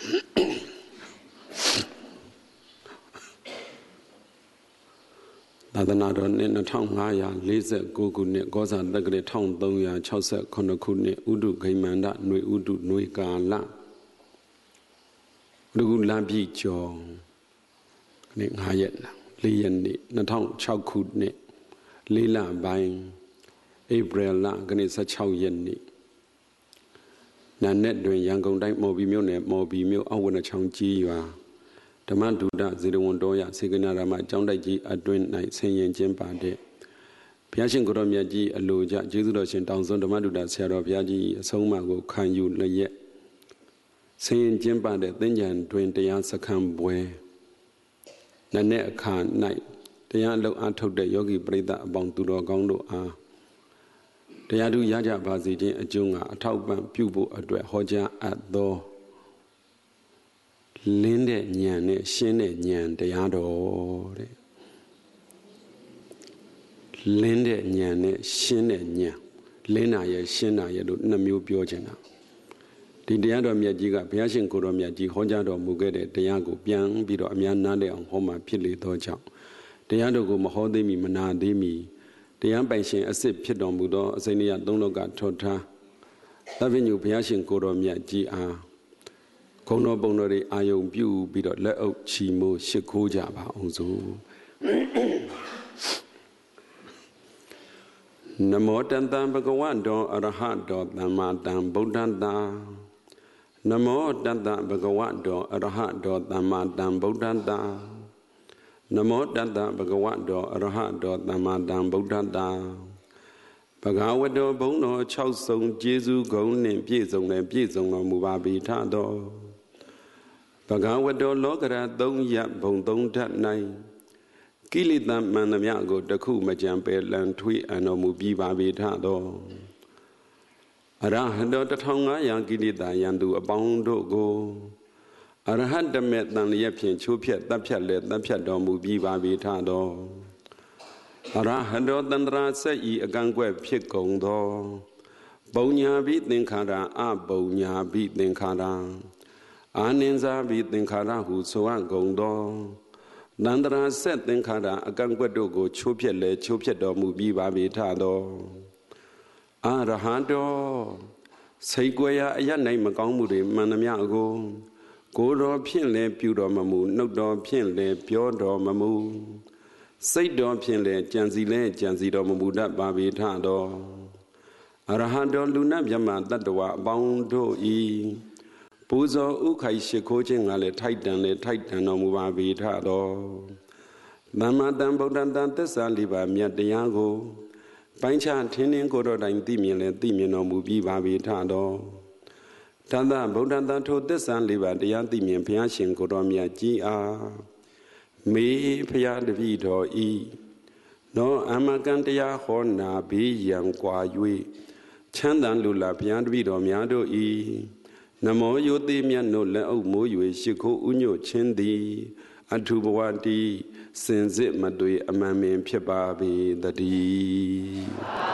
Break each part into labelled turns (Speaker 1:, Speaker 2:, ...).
Speaker 1: သာသနာတော်နှစ်2549ခုနှစ်ကောဇာတက္ကရာ1368ခုနှစ်ဥဒုဂိမန္တຫນွေဥဒုຫນွေကာလလူလပြည့်ကျော်နေ့9ရက်4ရက်နေ့2006ခုနှစ်4လပိုင်းဧပြီလကနေ့16ရက်နေ့နာနဲ့တွင်ရန်ကုန်တိုင်းမော်ဘီမြို့နယ်မော်ဘီမြို့အဝနချောင်းကြီးရွာဓမ္မဒုဒဇေရဝန်တော်ရစေကနာရမကျောင်းတိုက်ကြီးအတွင်း၌ဆင်ရင်ကျင်းပတဲ့ဘုရားရှင်ကိုရောမြတ်ကြီးအလိုကြကျေးဇူးတော်ရှင်တောင်စွန်းဓမ္မဒုဒဆရာတော်ဘုရားကြီးအဆုံးအမကိုခံယူလျက်ဆင်ရင်ကျင်းပတဲ့သင်္ကြန်တွင်တရားစခန်းပွဲနနဲ့အခါ၌တရားအလုပ်အားထုတ်တဲ့ယောဂီပရိသတ်အပေါင်းသူတော်ကောင်းတို့အားတရားဓုရကြပါစေခြင်းအကျိုးကအထောက်ပံ့ပြုဖို့အတွက်ဟောကြားအပ်သောလင်းတဲ့ဉာဏ်နဲ့ရှင်းတဲ့ဉာဏ်တရားတော်တဲ့လင်းတဲ့ဉာဏ်နဲ့ရှင်းတဲ့ဉာဏ်လင်းတာရဲ့ရှင်းတာရဲ့လို့နှစ်မျိုးပြောချင်တာဒီတရားတော်မြတ်ကြီးကဘုရားရှင်ကိုယ်တော်မြတ်ကြီးဟောကြားတော်မူခဲ့တဲ့တရားကိုပြန်ပြီးတော့အများနားလည်အောင်ဟောမှဖြစ်လေသောကြောင့်တရားတော်ကိုမဟောသေးမီမနာသေးမီတရားပိုင်ရှင်အစ်စ်ဖြစ်တော်မူသောအစိမ့်ရသုံးလောကထောထားသဗ္ဗညုဘုရားရှင်ကိုယ်တော်မြတ်ကြီးအားဂုဏ်တော်ပုံတော်တွေအာယုံပြုပြီးတော့လက်အုပ်ချီမိုးရှ िख ိုးကြပါအောင်စို့နမောတတံဘဂဝတောအရဟတောသမ္မာတံဗုဒ္ဓတံနမောတတဘဂဝတောအရဟတောသမ္မာတံဗုဒ္ဓတံနမောတတဘဂဝတောအရဟတောသမ္မာတံဗုဒ္ဓတံဘဂဝတောဘုံတော်6စုံကျေးဇူးဂုဏ်နှင့်ပြည့်စုံလည်းပြည့်စုံတော်မူပါ၏ထတော်ဘဂဝတောလောကရ3ရပ်ဘုံ3ဓာတ်၌ကိလေသာမှန်သမျှကိုတခုမကြံပယ်လန်ထွေးအံတော်မူပြီးပါ၏ထတော်အရဟတော1500ကိလေသာယံသူအပေါင်းတို့ကိုအရဟတမေတန်လျက်ဖြင့်ချိုးဖြက်တပ်ဖြတ်လည်းတပ်ဖြတ်တော်မူပြီးပါ၏ထတော်အရဟတောတန္တရာဆက်ဤအကန့်ကွက်ဖြစ်ကုန်သောပုံညာဘိသင်္ခါရအပုံညာဘိသင်္ခါရအာနိဉ္ဇာဘိသင်္ခါရဟုဆိုအပ်ကုန်သောတန္တရာဆက်သင်္ခါရအကန့်ကွက်တို့ကိုချိုးဖြက်လည်းချိုးဖြက်တော်မူပြီးပါ၏ထတော်အရဟတောစိတ်ကြွယ်ရာအရ၌မကောင်းမှုတွေမှန်သမျှကိုယ်တော်ဖြင့်လည်းပြုတော်မမူနှုတ်တော်ဖြင့်လည်းပြောတော်မမူစိတ်တော်ဖြင့်လည်းကြံစီလည်းကြံစီတော်မမူတတ်ပါ၏ထတော်အရဟတောလူနာမြတ်တတ္တဝအပေါင်းတို့ဤပူဇော်ဥခိုက်ရှိခိုးခြင်းကလည်းထိုက်တန်လည်းထိုက်တန်တော်မူပါ၏ထတော်သမ္မာတံဗုဒ္ဓတံသစ္စာလေးပါးမြတ်တရားကိုပိုင်းခြားထင်းထင်းကိုယ်တော်တိုင်သိမြင်လည်းသိမြင်တော်မူပြီးပါ၏ထတော်တသဗုဒ္ဓတံထိုသစ္စာလေးပါးတရားသိမြင်ဘုရားရှင်ကိုယ်တော်မြတ်ကြီးအားမေဖျားတပည့်တော်ဤနောအမကံတရားဟောနာဘေးရန်ကွာ၍ချမ်းသာလူလာဘုရားတပည့်တော်များတို့ဤနမောယုတိမြတ်တို့လက်အုပ်မိုး၍ရှ िख ိုးဥညွတ်ခြင်းသည်အထုဘဝတိစင်စစ်မတွေ့အမှန်ပင်ဖြစ်ပါပေတည်း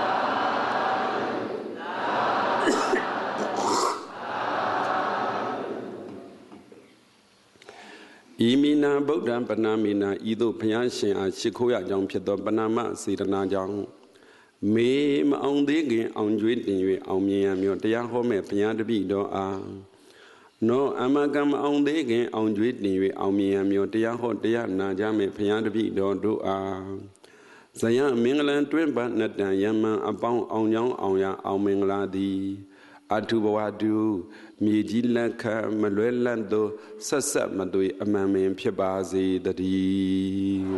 Speaker 1: ဤမိနာဗုဒ္ဓံပဏာမိနာဤသို့ဘုရားရှင်အားရှ िख ိုးရကြောင်းဖြစ်သောပဏာမစေတနာကြောင့်မေမအောင်သေးခင်အောင်ကျွေးတင်၍အောင်မြင်ရမျိုးတရားဟောမဲ့ဘုရားတပည့်တော်အားနောအမကံမအောင်သေးခင်အောင်ကျွေးတင်၍အောင်မြင်ရမျိုးတရားဟောတရားနာကြမဲ့ဘုရားတပည့်တော်တို့အားဇယမင်္ဂလံတွင်ပနတံယမံအပေါင်းအောင်ကြောင်းအောင်ရအောင်မင်္ဂလာသည်အထုဘဝတုမြေကြီးလက်ခမလွဲလန့်သောဆက်ဆက်မသွေအမှန်ပင်ဖြစ်ပါစေတည်း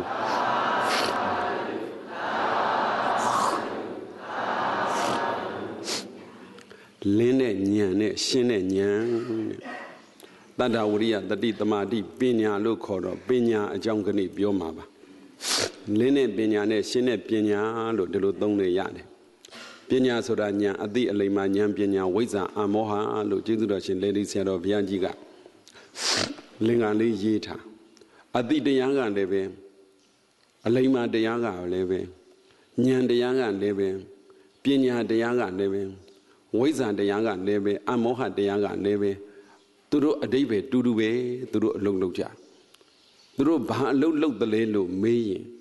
Speaker 1: လင်းတဲ့ဉာဏ်နဲ့ရှင်းတဲ့ဉာဏ်တတ္တဝရိယတတိသမာဓိပညာလို့ခေါ်တော့ပညာအကြောင်းကနေ့ပြောမှာပါလင်းတဲ့ပညာနဲ့ရှင်းတဲ့ပညာလို့ဒီလိုသုံးလို့ရတယ်ပညာဆိုတာဉာဏ်အသိအလိမ္မာဉာဏ်ပညာဝိဇ္ဇာအမောဟလို့ကျေးဇူးတော်ရှင်လေဒီဆရာတော်ဘုရားကြီးကလင်္ကာလေးရေးထားအသိတရားကလည်းပဲအလိမ္မာတရားကလည်းပဲဉာဏ်တရားကလည်းပဲပညာတရားကလည်းပဲဝိဇ္ဇာတရားကလည်းပဲအမောဟတရားကလည်းပဲသူတို့အတိတ်ပဲတူတူပဲသူတို့အလုံးလုံးကြသူတို့ဘာအလုံးလုံးတလဲလို့မေးရင်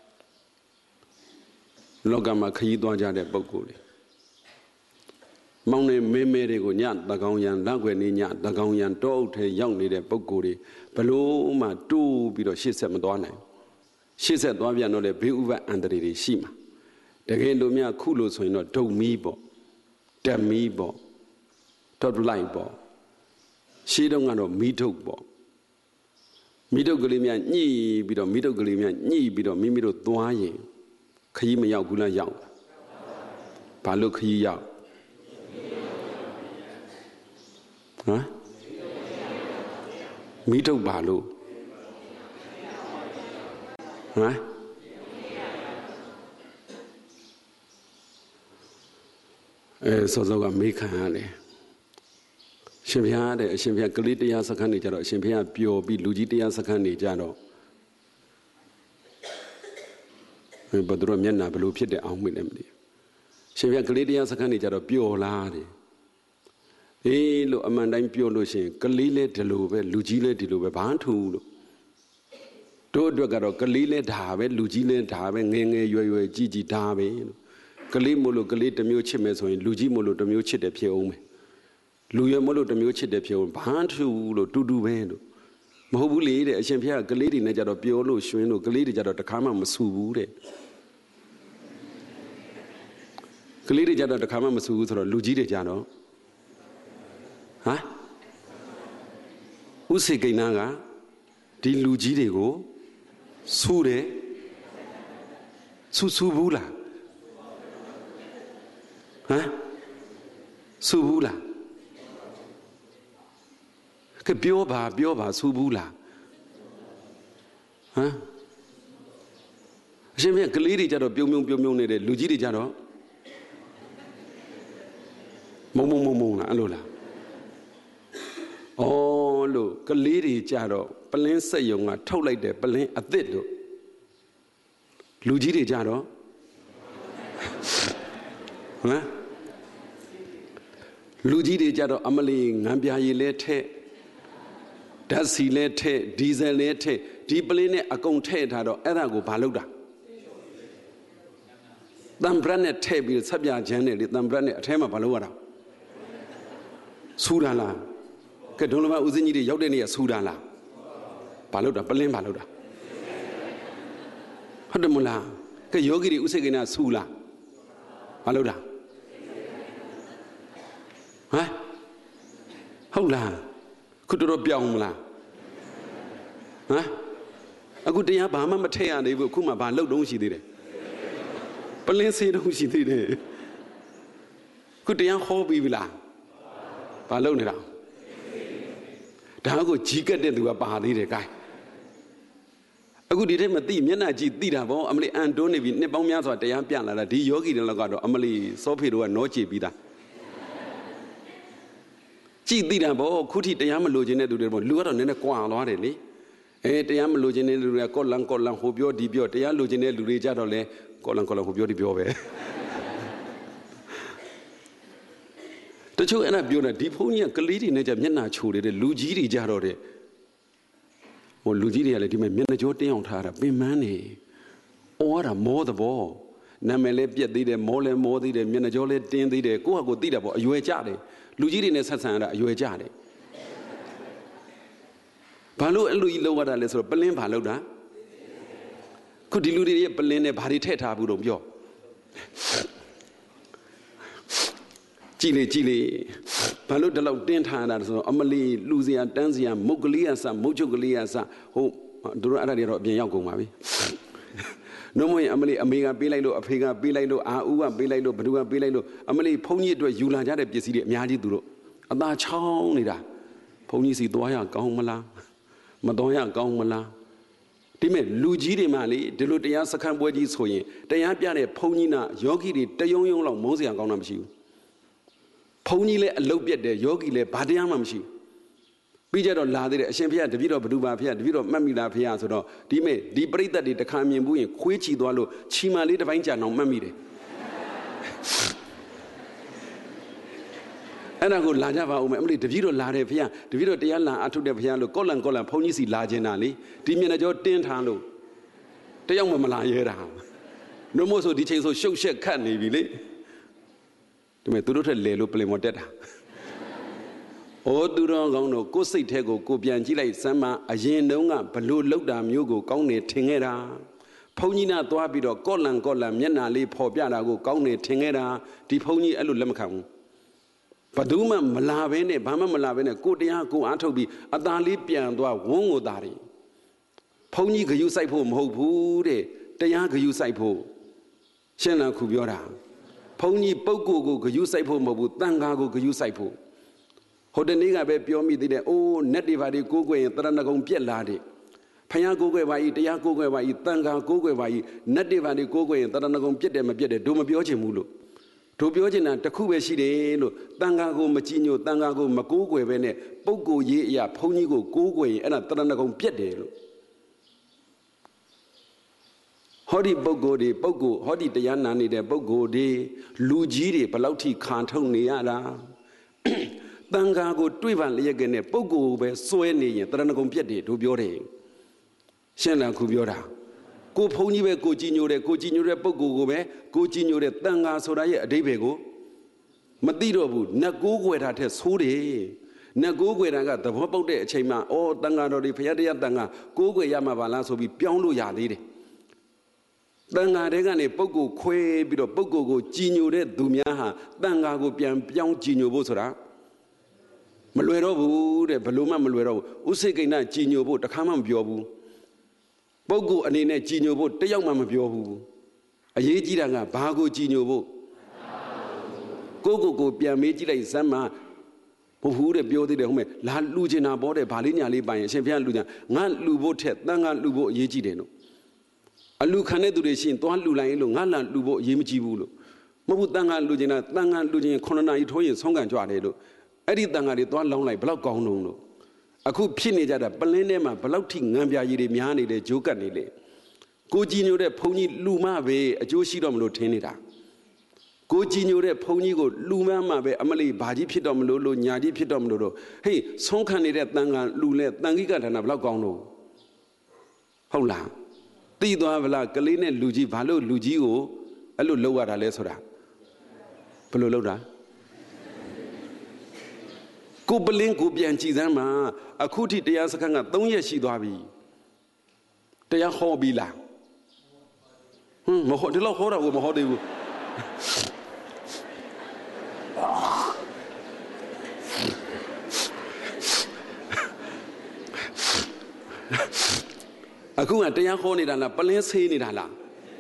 Speaker 1: လောကမှာခရီးသွားကြတဲ့ပုဂ္ဂိုလ်တွေမောင်နေမဲမဲတွေကိုညတကောင်ရံလက်ွယ်နေညတကောင်ရံတောအုပ်ထဲရောက်နေတဲ့ပုဂ္ဂိုလ်တွေဘလို့မှတိုးပြီးတော့ရှေ့ဆက်မသွားနိုင်ရှေ့ဆက်သွားပြန်တော့လေဘေးဥပတ်အန္တရာယ်တွေရှိမှာတကယ်လို့များခုလို့ဆိုရင်တော့ဒုံမီးပေါ့တက်မီးပေါ့တော့လိုက်ပေါ့ရှေးတုန်းကတော့မီးထုတ်ပေါ့မီးထုတ်ကလေးများညှိပြီးတော့မီးထုတ်ကလေးများညှိပြီးတော့မိမိတို့သွားရင်ခရီးမရောက်ဘူးလားရောက်ဘာလို့ခရီးရောက်ဟမ်မီးထုတ်ပါလို့ဟမ်စောစောကမေးခံရတယ်ရှင်ဘုရားတဲ့အရှင်ဘုရားကလေးတရားစခန်းနေကြတော့အရှင်ဘုရားပျော်ပြီးလူကြီးတရားစခန်းနေကြတော့ဘယ်တော့မျက်နှာဘလို့ဖြစ်တဲ့အောင်မလဲမသိရှင်ဘုရားကလေးတရားစခန်းနေကြတော့ပျော်လားတဲ့အေးလို့အမှန်တိုင်းပြောလို့ရှိရင်ကလေးလဲဒီလိုပဲလူကြီးလဲဒီလိုပဲဘာထူးလို့တို့အတွက်ကတော့ကလေးလဲဒါပဲလူကြီးလဲဒါပဲငယ်ငယ်ရွယ်ရွယ်ကြီးကြီးဒါပဲလို့ကလေးမို့လို့ကလေးတစ်မျိုးချစ်မယ်ဆိုရင်လူကြီးမို့လို့တစ်မျိုးချစ်တယ်ဖြစ်အောင်မယ်လူရွယ်မို့လို့တစ်မျိုးချစ်တယ်ဖြစ်အောင်ဘာထူးလို့တူတူပဲလို့မဟုတ်ဘူးလေတဲ့အရှင်ဘုရားကလေးတွေနဲ့ကြတော့ပြောလို့ရွှင်လို့ကလေးတွေကြတော့တခါမှမဆူဘူးတဲ့ကလေးတွေကြတော့တခါမှမဆူဘူးဆိုတော့လူကြီးတွေကြတော့ဟမ်ဥစေကိန်းနာကဒီလူကြီးတွေကိုဆူတယ်ဆူဘူးလားဟမ်ဆူဘူးလားကပြောပါဆူဘူးလားဟမ်အရှင်မြတ်ကလေးတွေကြတော့ပြုံနေတဲ့လူကြီးတွေကြတော့မုံလားအဲ့လိုလားအော်လို့ကလေးတွေကြတော့ပလင်းစက်ယုံကထုတ်လိုက်တဲ့ပလင်းအသစ်လို့လူကြီးတွေကြတော့ဟမ်လူကြီးတွေကြတော့အမလီငံပြာရည်လဲထဲ့ဓာတ်ဆီလဲထဲ့ဒီဇယ်လဲထဲ့ဒီပလင်းနဲ့အကုန်ထဲ့ထားတော့အဲ့ဒါကိုဘာလုပ်တာတံပရက်နဲ့ထဲ့ပြီးဆက်ပြချမ်းနဲ့လေတံပရက်နဲ့အထဲမှာဘာလုပ်ရတာဆူတာလားကဲဒုံလမဦးစင်းကြီးတွေရောက်တဲ့နေရာဆူတာလားဘာလုပ်တာပလင်းဘာလုပ်တာဟုတ်တယ်မလားကဲယောဂီတွေဥစိတ်ကိန်းနာဆူလားဘာလုပ်တာဟမ်ဟုတ်လားခုတော်ပြောင်းမလားဟမ်အခုတရားဘာမှမထည့်ရသေးဘူးအခုမှဘာလုပ်တုံးရှိသေးတယ်ပလင်းစေးတုံးရှိသေးတယ်ခုတရားဟောပြီးပြီလားဘာလုပ်နေတာဒါကိုကြီးကတ်တဲ့သူကပါသေးတယ် gain အခုဒီထဲမှာသိမျက်နှာကြည့်သိတာပေါ့အမလီအန်တွန်းနေပြီနှစ်ပေါင်းများစွာတရားပြလာတာဒီယောဂီတွေလောက်ကတော့အမလီစောဖေတို့ကနောကြည့်ပြီးသားကြည့်သိတာပေါ့ခုထိတရားမလို့ခြင်းတဲ့သူတွေပေါ့လူကတော့နည်းနည်းကွာသွားတယ်လေတရားမလို့ခြင်းတဲ့လူတွေကကောလန်ဟိုပြောဒီပြောတရားလို့ခြင်းတဲ့လူတွေကြတော့လေကောလန်ဟိုပြောဒီပြောပဲတချို့အဲ့ဒါပြောတာဒီဘုန်းကြီးကကလေးတွေနဲ့ကြမျက်နှာချိုတယ်လူကြီးတွေကြတော့တဲ့ဟိုလူကြီးတွေကလည်းဒီမှာမျက်နှာကြောတင်းအောင်ထားတာပင်မန်းနေအော်ရတာမောသဘောနာမည်လည်းပြက်သေးတယ်မောလည်းမောသေးတယ်မျက်နှာကြောလည်းတင်းသေးတယ်ကိုယ့်ဟာကိုယ်သိတာပေါ့အရွယ်ကြတယ်လူကြီးတွေနဲ့ဆက်ဆံရတာအရွယ်ကြတယ်ဘာလို့အဲ့လိုကြီးလောက်ရတာလဲဆိုတော့ပလင်းဘာလောက်တာခုဒီလူတွေရဲ့ပလင်းနဲ့ဘာတွေထည့်ထားဘူးတော့ပြောကြည်လေဘာလို့ဒီလောက်တင်းထားတာဆိုတော့အမလီလူစရာတန်းစရာမုတ်ကလေးအစမုတ်ချုပ်ကလေးအစဟိုတို့အဲ့ဒါတွေတော့အပြင်ရောက်ကုန်ပါပြီနှုံးမရင်အမလီအမေကပေးလိုက်လို့အဖေကပေးလိုက်လို့အာဦးကပေးလိုက်လို့ဘ누구ကပေးလိုက်လို့အမလီဘုန်းကြီးအတွက်ယူလာကြတဲ့ပစ္စည်းတွေအများကြီးသူတို့အသာချောင်းနေတာဘုန်းကြီးစီသွားရကောင်းမလားမသွားရကောင်းမလားဒီမဲ့လူကြီးတွေမှလေဒီလိုတရားစခန်းပွဲကြီးဆိုရင်တရားပြတဲ့ဘုန်းကြီးနာယောဂီတွေတယုံလောက်မုန်းစရာကောင်းတာမရှိဘူးဘုန်းကြီးလည်းအလုတ်ပြက်တယ်ယောဂီလည်းဘာတရားမှမရှိပြီးကြတော့လာသေးတယ်အရှင်ဖေတပည့်တော်ဘ누구ပါဖေတပည့်တော်မှတ်မိလားဖေဆိုတော့ဒီမဲ့ဒီပရိသတ်တွေတခါမြင်ဘူးရင်ခွေးချီသွားလို့ချီမာလေးတစ်ပိုင်းကြာအောင်မှတ်မိတယ်အဲ့ဒါကိုလာကြပါဦးမယ်အမလီတပည့်တော်လာတယ်ဖေတပည့်တော်တရားလာအထုတ်တဲ့ဖေလို့ကောလန်ဘုန်းကြီးစီလာခြင်းတာလေဒီမျက်နှာကျောတင်းထားလို့တယောက်မှမလာရဲတာနှုတ်မို့ဆိုဒီချိန်ဆိုရှုပ်ရှက်ခတ်နေပြီလေဒီမဲ့သူတို့ထက်လေလို့ပလင်မတက်တာဩသူတော်ကောင်းတို့ကိုယ်စိတ်ထဲကိုပြန်ကြည့်လိုက်စမ်းမအရင်တုန်းကဘလို့လောက်တာမျိုးကိုကောင်းနေထင်ခဲ့တာဘုန်းကြီးနာသွားပြီးတော့ကောလန်မျက်နှာလေးဖော်ပြတာကိုကောင်းနေထင်ခဲ့တာဒီဘုန်းကြီးအဲ့လိုလက်မခံဘူးဘယ်သူမှမလာဘဲနဲ့ဘာမှမလာဘဲနဲ့ကိုတရားကိုအားထုတ်ပြီးအသာလေးပြန်သွားဝန်းကိုသားတယ်ဘုန်းကြီးဂယုစိုက်ဖို့မဟုတ်ဘူးတဲ့တရားဂယုစိုက်ဖို့ရှင်းလားခုပြောတာဘုန်းကြီးပုဂ္ဂိုလ်ကိုဂယုစိုက်ဖို့မဟုတ်ဘူးတန်ခါကိုဂယုစိုက်ဖို့ဟိုတနေ့ကပဲပြောမိသေးတယ်အိုးနတ်တွေဘာတွေကိုးကွယ်ရင်တရဏဂုံပြက်လာတယ်ဖယားကိုးကွယ်ပါ၏တရားကိုးကွယ်ပါ၏တန်ခါကိုးကွယ်ပါ၏နတ်တွေဘာတွေကိုးကွယ်ရင်တရဏဂုံပြက်တယ်မပြက်တယ်တို့မပြောချင်ဘူးလို့တို့ပြောချင်တာတခုပဲရှိတယ်လို့တန်ခါကိုမကြည်ညိုတန်ခါကိုမကိုးကွယ်ပဲနဲ့ပုဂ္ဂိုလ်ရေးအရာဘုန်းကြီးကိုကိုးကွယ်ရင်အဲ့ဒါတရဏဂုံပြက်တယ်လို့ဟောဒီပုဂ္ဂိုလ်တွေဟောဒီတရားနာနေတဲ့ပုဂ္ဂိုလ်တွေလူကြီးတွေဘလောက်ထိခံထုတ်နေရတာတန်ခါကိုတွေးပါလျက်ကနဲ့ပုဂ္ဂိုလ်ပဲစွဲနေရင်တရဏဂုံပြက်တယ်တို့ပြောတယ်ရှင်းလားခုပြောတာကိုဘုန်းကြီးပဲကိုကြည်ညိုတဲ့ပုဂ္ဂိုလ်ကိုပဲကိုကြည်ညိုတဲ့တန်ခါဆိုတာရဲ့အဓိပ္ပာယ်ကိုမသိတော့ဘူးနတ်ကိုးကွယ်တာထက်ဆိုးတယ်နတ်ကိုးကွယ်တာကသဘောပေါက်တဲ့အချိန်မှာအော်တန်ခါတော်တွေဘုရားတရားတန်ခါကိုးကွယ်ရမှာပါလားဆိုပြီးပြောင်းလို့ရသေးတယ်တန်ခါတဲ့ကနေပုဂ္ဂိုလ်ခွဲပြီးတော့ပုဂ္ဂိုလ်ကိုကြည်ညိုတဲ့သူများဟာတန်ခါကိုပြန်ပြောင်းကြည်ညိုဖို့ဆိုတာမလွယ်တော့ဘူးတဲ့ဘလို့မှမလွယ်တော့ဘူးဥစိတ်ကိဏကြည်ညိုဖို့တခါမှမပြောဘူးပုဂ္ဂိုလ်အနေနဲ့ကြည်ညိုဖို့တယောက်မှမပြောဘူးအရေးကြီးတာကဘာကိုကြည်ညိုဖို့ကိုပြန်မေးကြည့်လိုက်စမ်းမဘုဟုတဲ့ပြောသေးတယ်ဟုတ်မဲ့လာလူချင်တာပေါ်တဲ့ဗာလေးညာလေးပိုင်ရင်အရှင်ဘုရားလူချင်ငါလူဖို့ထက်တန်ခါလူဖို့အရေးကြီးတယ်လို့အလူခံတဲ့သူတွေရှိရင်သွားလူလိုက်လို့ငါလာလူဖို့အရေးမကြီးဘူးလို့မဟုတ်ဘူးတန်ခါလူချင်တာတန်ခါလူချင်9နာရီထိုးရင်ဆုံးခံကြွတယ်လို့အဲ့ဒီတန်ခါတွေသွားလောင်းလိုက်ဘလောက်ကောင်းလို့အခုဖြစ်နေကြတာပလင်းထဲမှာဘလောက်ထိငံပြာရည်တွေများနေတယ်ဂျိုးကတ်နေလေကိုကြည်ညိုတဲ့ဘုန်းကြီးလူမပဲအကျိုးရှိတော့မလို့ထင်နေတာကိုကြည်ညိုတဲ့ဘုန်းကြီးကိုလူမမှပဲအမလေးဘာကြီးဖြစ်တော့မလို့ညာကြီးဖြစ်တော့မလို့တော့ဟေးဆုံးခံနေတဲ့တန်ခါလူလဲတန်ခိကဌာနဘလောက်ကောင်းလို့ဟုတ်လားသိသွားဗလားကလေးနဲ့လူကြီးဘာလို့လူကြီးကိုအဲ့လိုလောက်ရတာလဲဆိုတာဘယ်လိုလောက်တာကိုပလင်းကိုပြန်ကြည်စမ်းမှာအခုထိတရားစခန်းက3ရက်ရှိသွားပြီတရားဟောပြီလားမဟောဒီလောက်ဟောတာကိုမဟောသေးဘူးအခုကတရားဟောနေတာလားပလင်းဆေးနေတာလား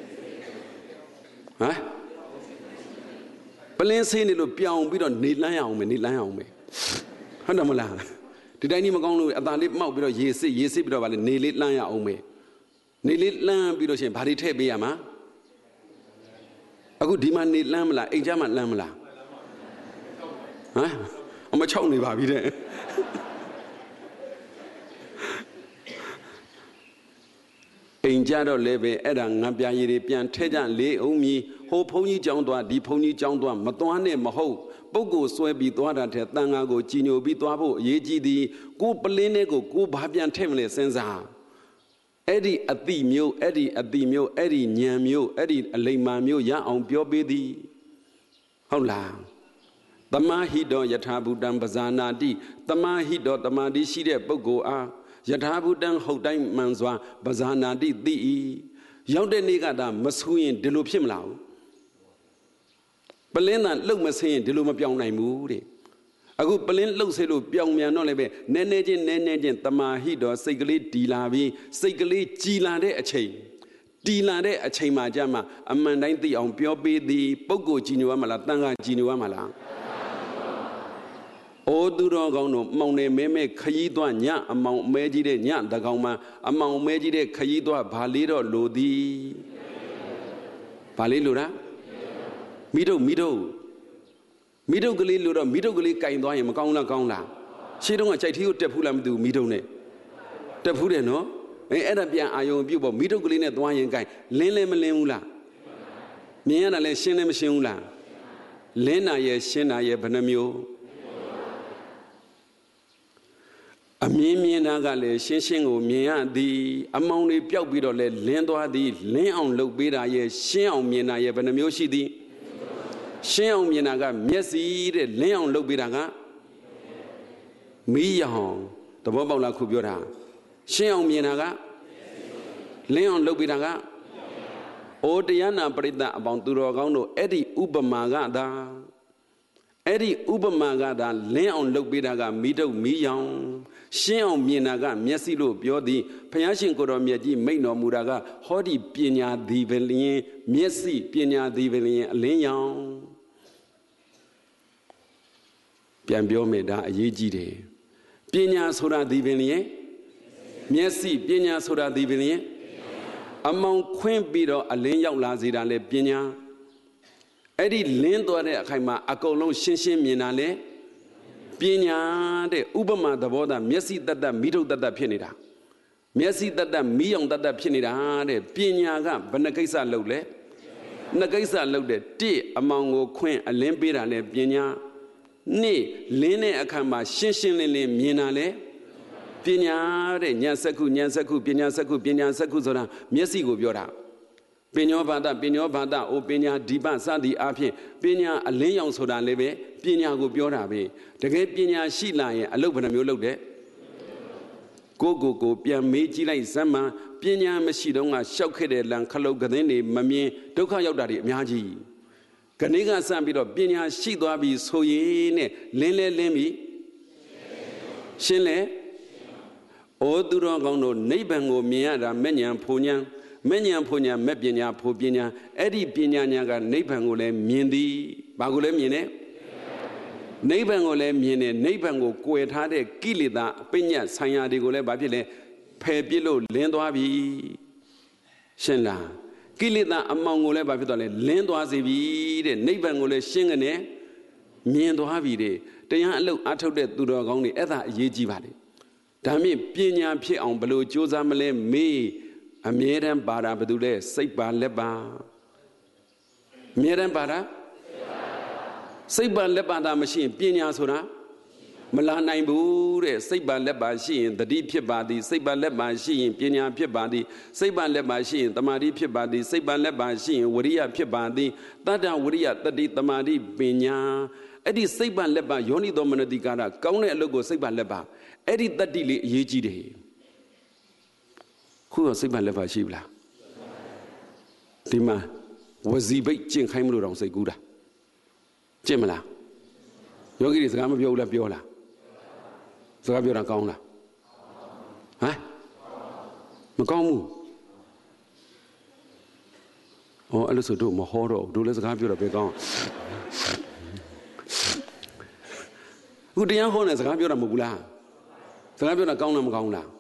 Speaker 1: ဟမ်ပလင်းဆေးနေလို့ပြောင်းပြီးတော့နေလန်းရအောင်မယ်ဟုတ်တယ်မလားဒီတိုင်းကြီးမကောင်းလို့အသာလေးမှောက်ပြီးတော့ရေစစ်ပြီးတော့ဗာလေနေလေးလှမ်းရအောင်မယ်နေလေးလှမ်းပြီးတော့ရှင်ဘာတွေထည့်ပေးရမှာအခုဒီမှာနေလှမ်းမလားအိမ်ကြမှာလှမ်းမလားဟမ်အမချောက်နေပါပြီတဲ့အိမ်ကြတော့လည်းပဲအဲ့ဒါငံပြာရည်တွေပြန်ထဲကြလေအောင်မြည်ဟိုဘုန်းကြီးကျောင်းသွားဒီဘုန်းကြီးကျောင်းသွားမသွားနဲ့မဟုတ်ပုဂ္ဂိုလ်ဆွဲပြီးသွားတာတဲ့တန်ခါကိုကြည်ညိုပြီးသွားဖို့အရေးကြီးသည်ကိုပလင်းနဲ့ကိုဘာပြန်ထည့်မလဲစဉ်းစားအဲ့ဒီအတိမျိုးအဲ့ဒီဉာဏ်မျိုးအဲ့ဒီအလိမ္မာမျိုးရအောင်ပြောပေးသည်ဟုတ်လားတမဟိတောယထာဘူတံပဇာနာတိတမဟိတောတမာတိရှိတဲ့ပုဂ္ဂိုလ်အားယထာဘူတံဟုတ်တိုင်းမှန်စွာပဇာနာတိသိ၏ရောက်တဲ့နေ့ကဒါမဆူရင်ဒီလိုဖြစ်မလားပလင်းသာလှုပ်မဆင်းရင်ဒီလိုမပြောင်းနိုင်ဘူးတဲ့အခုပလင်းလှုပ်ဆေးလို့ပြောင်းမြန်တော့လည်းပဲနည်းနည်းချင်းတမာဟိတော်စိတ်ကလေးတီလာပြီးစိတ်ကလေးကြည်လာတဲ့အချိန်မှာကြာမှအမှန်တိုင်းသိအောင်ပြောပေးသည်ပုဂ္ဂိုလ်ကြည်ညိုရမလားတန်ခါကြည်ညိုရမလားအိုသူတော်ကောင်းတို့မောင်နေမဲခရီးသွားညအမောင်မဲကြီးတဲ့ညတကောင်မှာအမောင်မဲကြီးတဲ့ခရီးသွားဘာလေးတော့လိုသည်ဘာလေးလိုတာမိတို့ကလေးလိုတော့မိတို့ကလေးကင်သွားရင်မကောင်းလားရှေးတုန်းကကြိုက်ထီးကိုတက်ဖူးလားမသိဘူးမိတို့နဲ့တက်ဖူးတယ်နော်အဲ့ဒါပြန်အာယုံပြုတ်ပေါ့မိတို့ကလေးနဲ့သွားရင်ကင်လင်းလည်းမလင်းဘူးလားမြင်ရတာလည်းရှင်းလည်းမရှင်းဘူးလားလင်းနာရဲ့ရှင်းနာရဲ့ဘယ်နှမျိုးအမြင်မြင်တာကလည်းရှင်းရှင်းကိုမြင်ရသည်အမောင်တွေပျောက်ပြီးတော့လည်းလင်းသွားသည်လင်းအောင်လုပ်ပေးတာရဲ့ရှင်းအောင်မြင်တာရဲ့ဘယ်နှမျိုးရှိသည်ရှင်းအောင်မြင်တာကမျက်စိတဲ့လင်းအောင်လုပ်ပေးတာကမီးရောင်သဘောပေါက်လားခုပြောတာရှင်းအောင်မြင်တာကလင်းအောင်လုပ်ပေးတာကအိုတရားနာပရိသတ်အပေါင်းသူတော်ကောင်းတို့အဲ့ဒီဥပမာကသာအဲ့ဒီဥပမာကသာလင်းအောင်လုပ်ပေးတာကမီးတုပ်မီးရောင်ရှင်းအောင်မြင်တာကမျက်စိလို့ပြောသည်ဘုရားရှင်ကိုယ်တော်မြတ်ကြီးမိန့်တော်မူတာကဟောဒီပညာသည်ပင်လျင်မျက်စိပညာသည်ပင်လျင်အလင်းရောင်ပြန်ပြောမယ်ဒါအရေးကြီးတယ်ပညာဆိုတာသည်ပင်လျင်မျက်စိပညာဆိုတာသည်ပင်လျင်အမောင်ခွင်းပြီးတော့အလင်းရောက်လာစေတာလေပညာအဲ့ဒီလင်းသွားတဲ့အခိုင်မှာအကုန်လုံးရှင်းရှင်းမြင်တာလေပညာတဲ့ဥပမာသဘောသာမျက်စိတတ်တတ်မိထုတ်တတ်တတ်ဖြစ်နေတာမျက်စိတတ်တတ်မိအောင်တတ်တတ်ဖြစ်နေတာတဲ့ပညာကဘယ်နှကိစ္စလုပ်လဲနှစ်ကိစ္စလုပ်တယ်တစ်အမောင်ကိုခွင်းအလင်းပေးတာလေပညာနှစ်လင်းတဲ့အခါမှာရှင်းရှင်းလင်းလင်းမြင်တာလေပညာတဲ့ဉာဏ်စက္ခုဉာဏ်စက္ခုပညာစက္ခုပညာစက္ခုဆိုတာမျက်စိကိုပြောတာပညောဘာဒပညောဘာဒအိုပညာဒီပစသည်အဖြစ်ပညာအလင်းရောင်ဆိုတာလည်းပဲပညာကိုပြောတာပဲတကယ်ပညာရှိလာရင်အလုပ်ဘယ်နှမျိုးလုပ်တဲ့ကိုပြန်မေးကြည့်လိုက်စမ်းမှပညာမရှိတော့ကရှောက်ခဲ့တဲ့လံခလုတ်ကသင်းတွေမမြင်ဒုက္ခရောက်တာတွေအများကြီးကနေကစပြီးတော့ပညာရှိသွားပြီဆိုရင်နဲ့လင်းလဲလင်းပြီရှင်းလဲဩသူတော်ကောင်းတို့နိဗ္ဗာန်ကိုမြင်ရတာမဲ့ညာဖူညာမဲ့ညာဖူညာမဲ့ပညာဖူပညာအဲ့ဒီပညာညာကနိဗ္ဗာန်ကိုလည်းမြင်သည်ဘာကိုလည်းမြင်တယ်နိဗ္ဗာန်ကိုလည်းမြင်တယ်နိဗ္ဗာန်ကိုကွယ်ထားတဲ့ကိလေသာအပညာဆိုင်ရာတွေကိုလည်းဘာဖြစ်လဲဖယ်ပြစ်လို့လင်းသွားပြီရှင်းလားကိလေသာအမောင်ကိုလည်းဘာဖြစ်သွားလဲလင်းသွားစေပြီတဲ့နိဗ္ဗာန်ကိုလည်းရှင်းကနေမြင်သွားပြီတဲ့တရားအလုပ်အထုတ်တဲ့သူတော်ကောင်းတွေအဲ့ဒါအရေးကြီးပါလေဒါမြင့်ပညာဖြစ်အောင်ဘလို့ကြိုးစားမလဲမေးအမြဲတမ်းပါတာဘာလို့လဲစိတ်ပါလက်ပါအမြဲတမ်းပါတာစိတ်ပါလက်ပါတာမရှိရင်ပညာဆိုတာမလာနိုင်ဘူးတဲ့စိတ်ပါလက်ပါရှိရင်တတိဖြစ်ပါသည်စိတ်ပါလက်ပါရှိရင်ပညာဖြစ်ပါသည်စိတ်ပါလက်ပါရှိရင်တမာတိဖြစ်ပါသည်စိတ်ပါလက်ပါရှိရင်ဝရိယဖြစ်ပါသည်တတ္တဝရိယတတိတမာတိပညာအဲ့ဒီစိတ်ပါလက်ပါယောနိသောမနတိကာရကောင်းတဲ့အလုပ်ကိုစိတ်ပါလက်ပါအဲ့ဒီတတ္တိလေးအရေးကြီးတယ်ခုတော့စိတ်ပါလက်ပါရှိဘူးလားဒီမှာဝစီဘိတ်ကျင့်ခိုင်းမလို့တော့စိတ်ကူးတာကျင့်မလားယောဂီတွေစကားမပြောဘူးလားပြောလားစကားပြောတာကောင်းလားဟမ်မကောင်းဘူးဩအဲ့လိုဆိုတို့မဟောတော့တို့လည်းစကားပြောတော့ပဲကောင်းခုတရားဟောနေစကားပြောတာမဟုတ်ဘူးလားစကားပြောတာကောင်းလားမကောင်းလား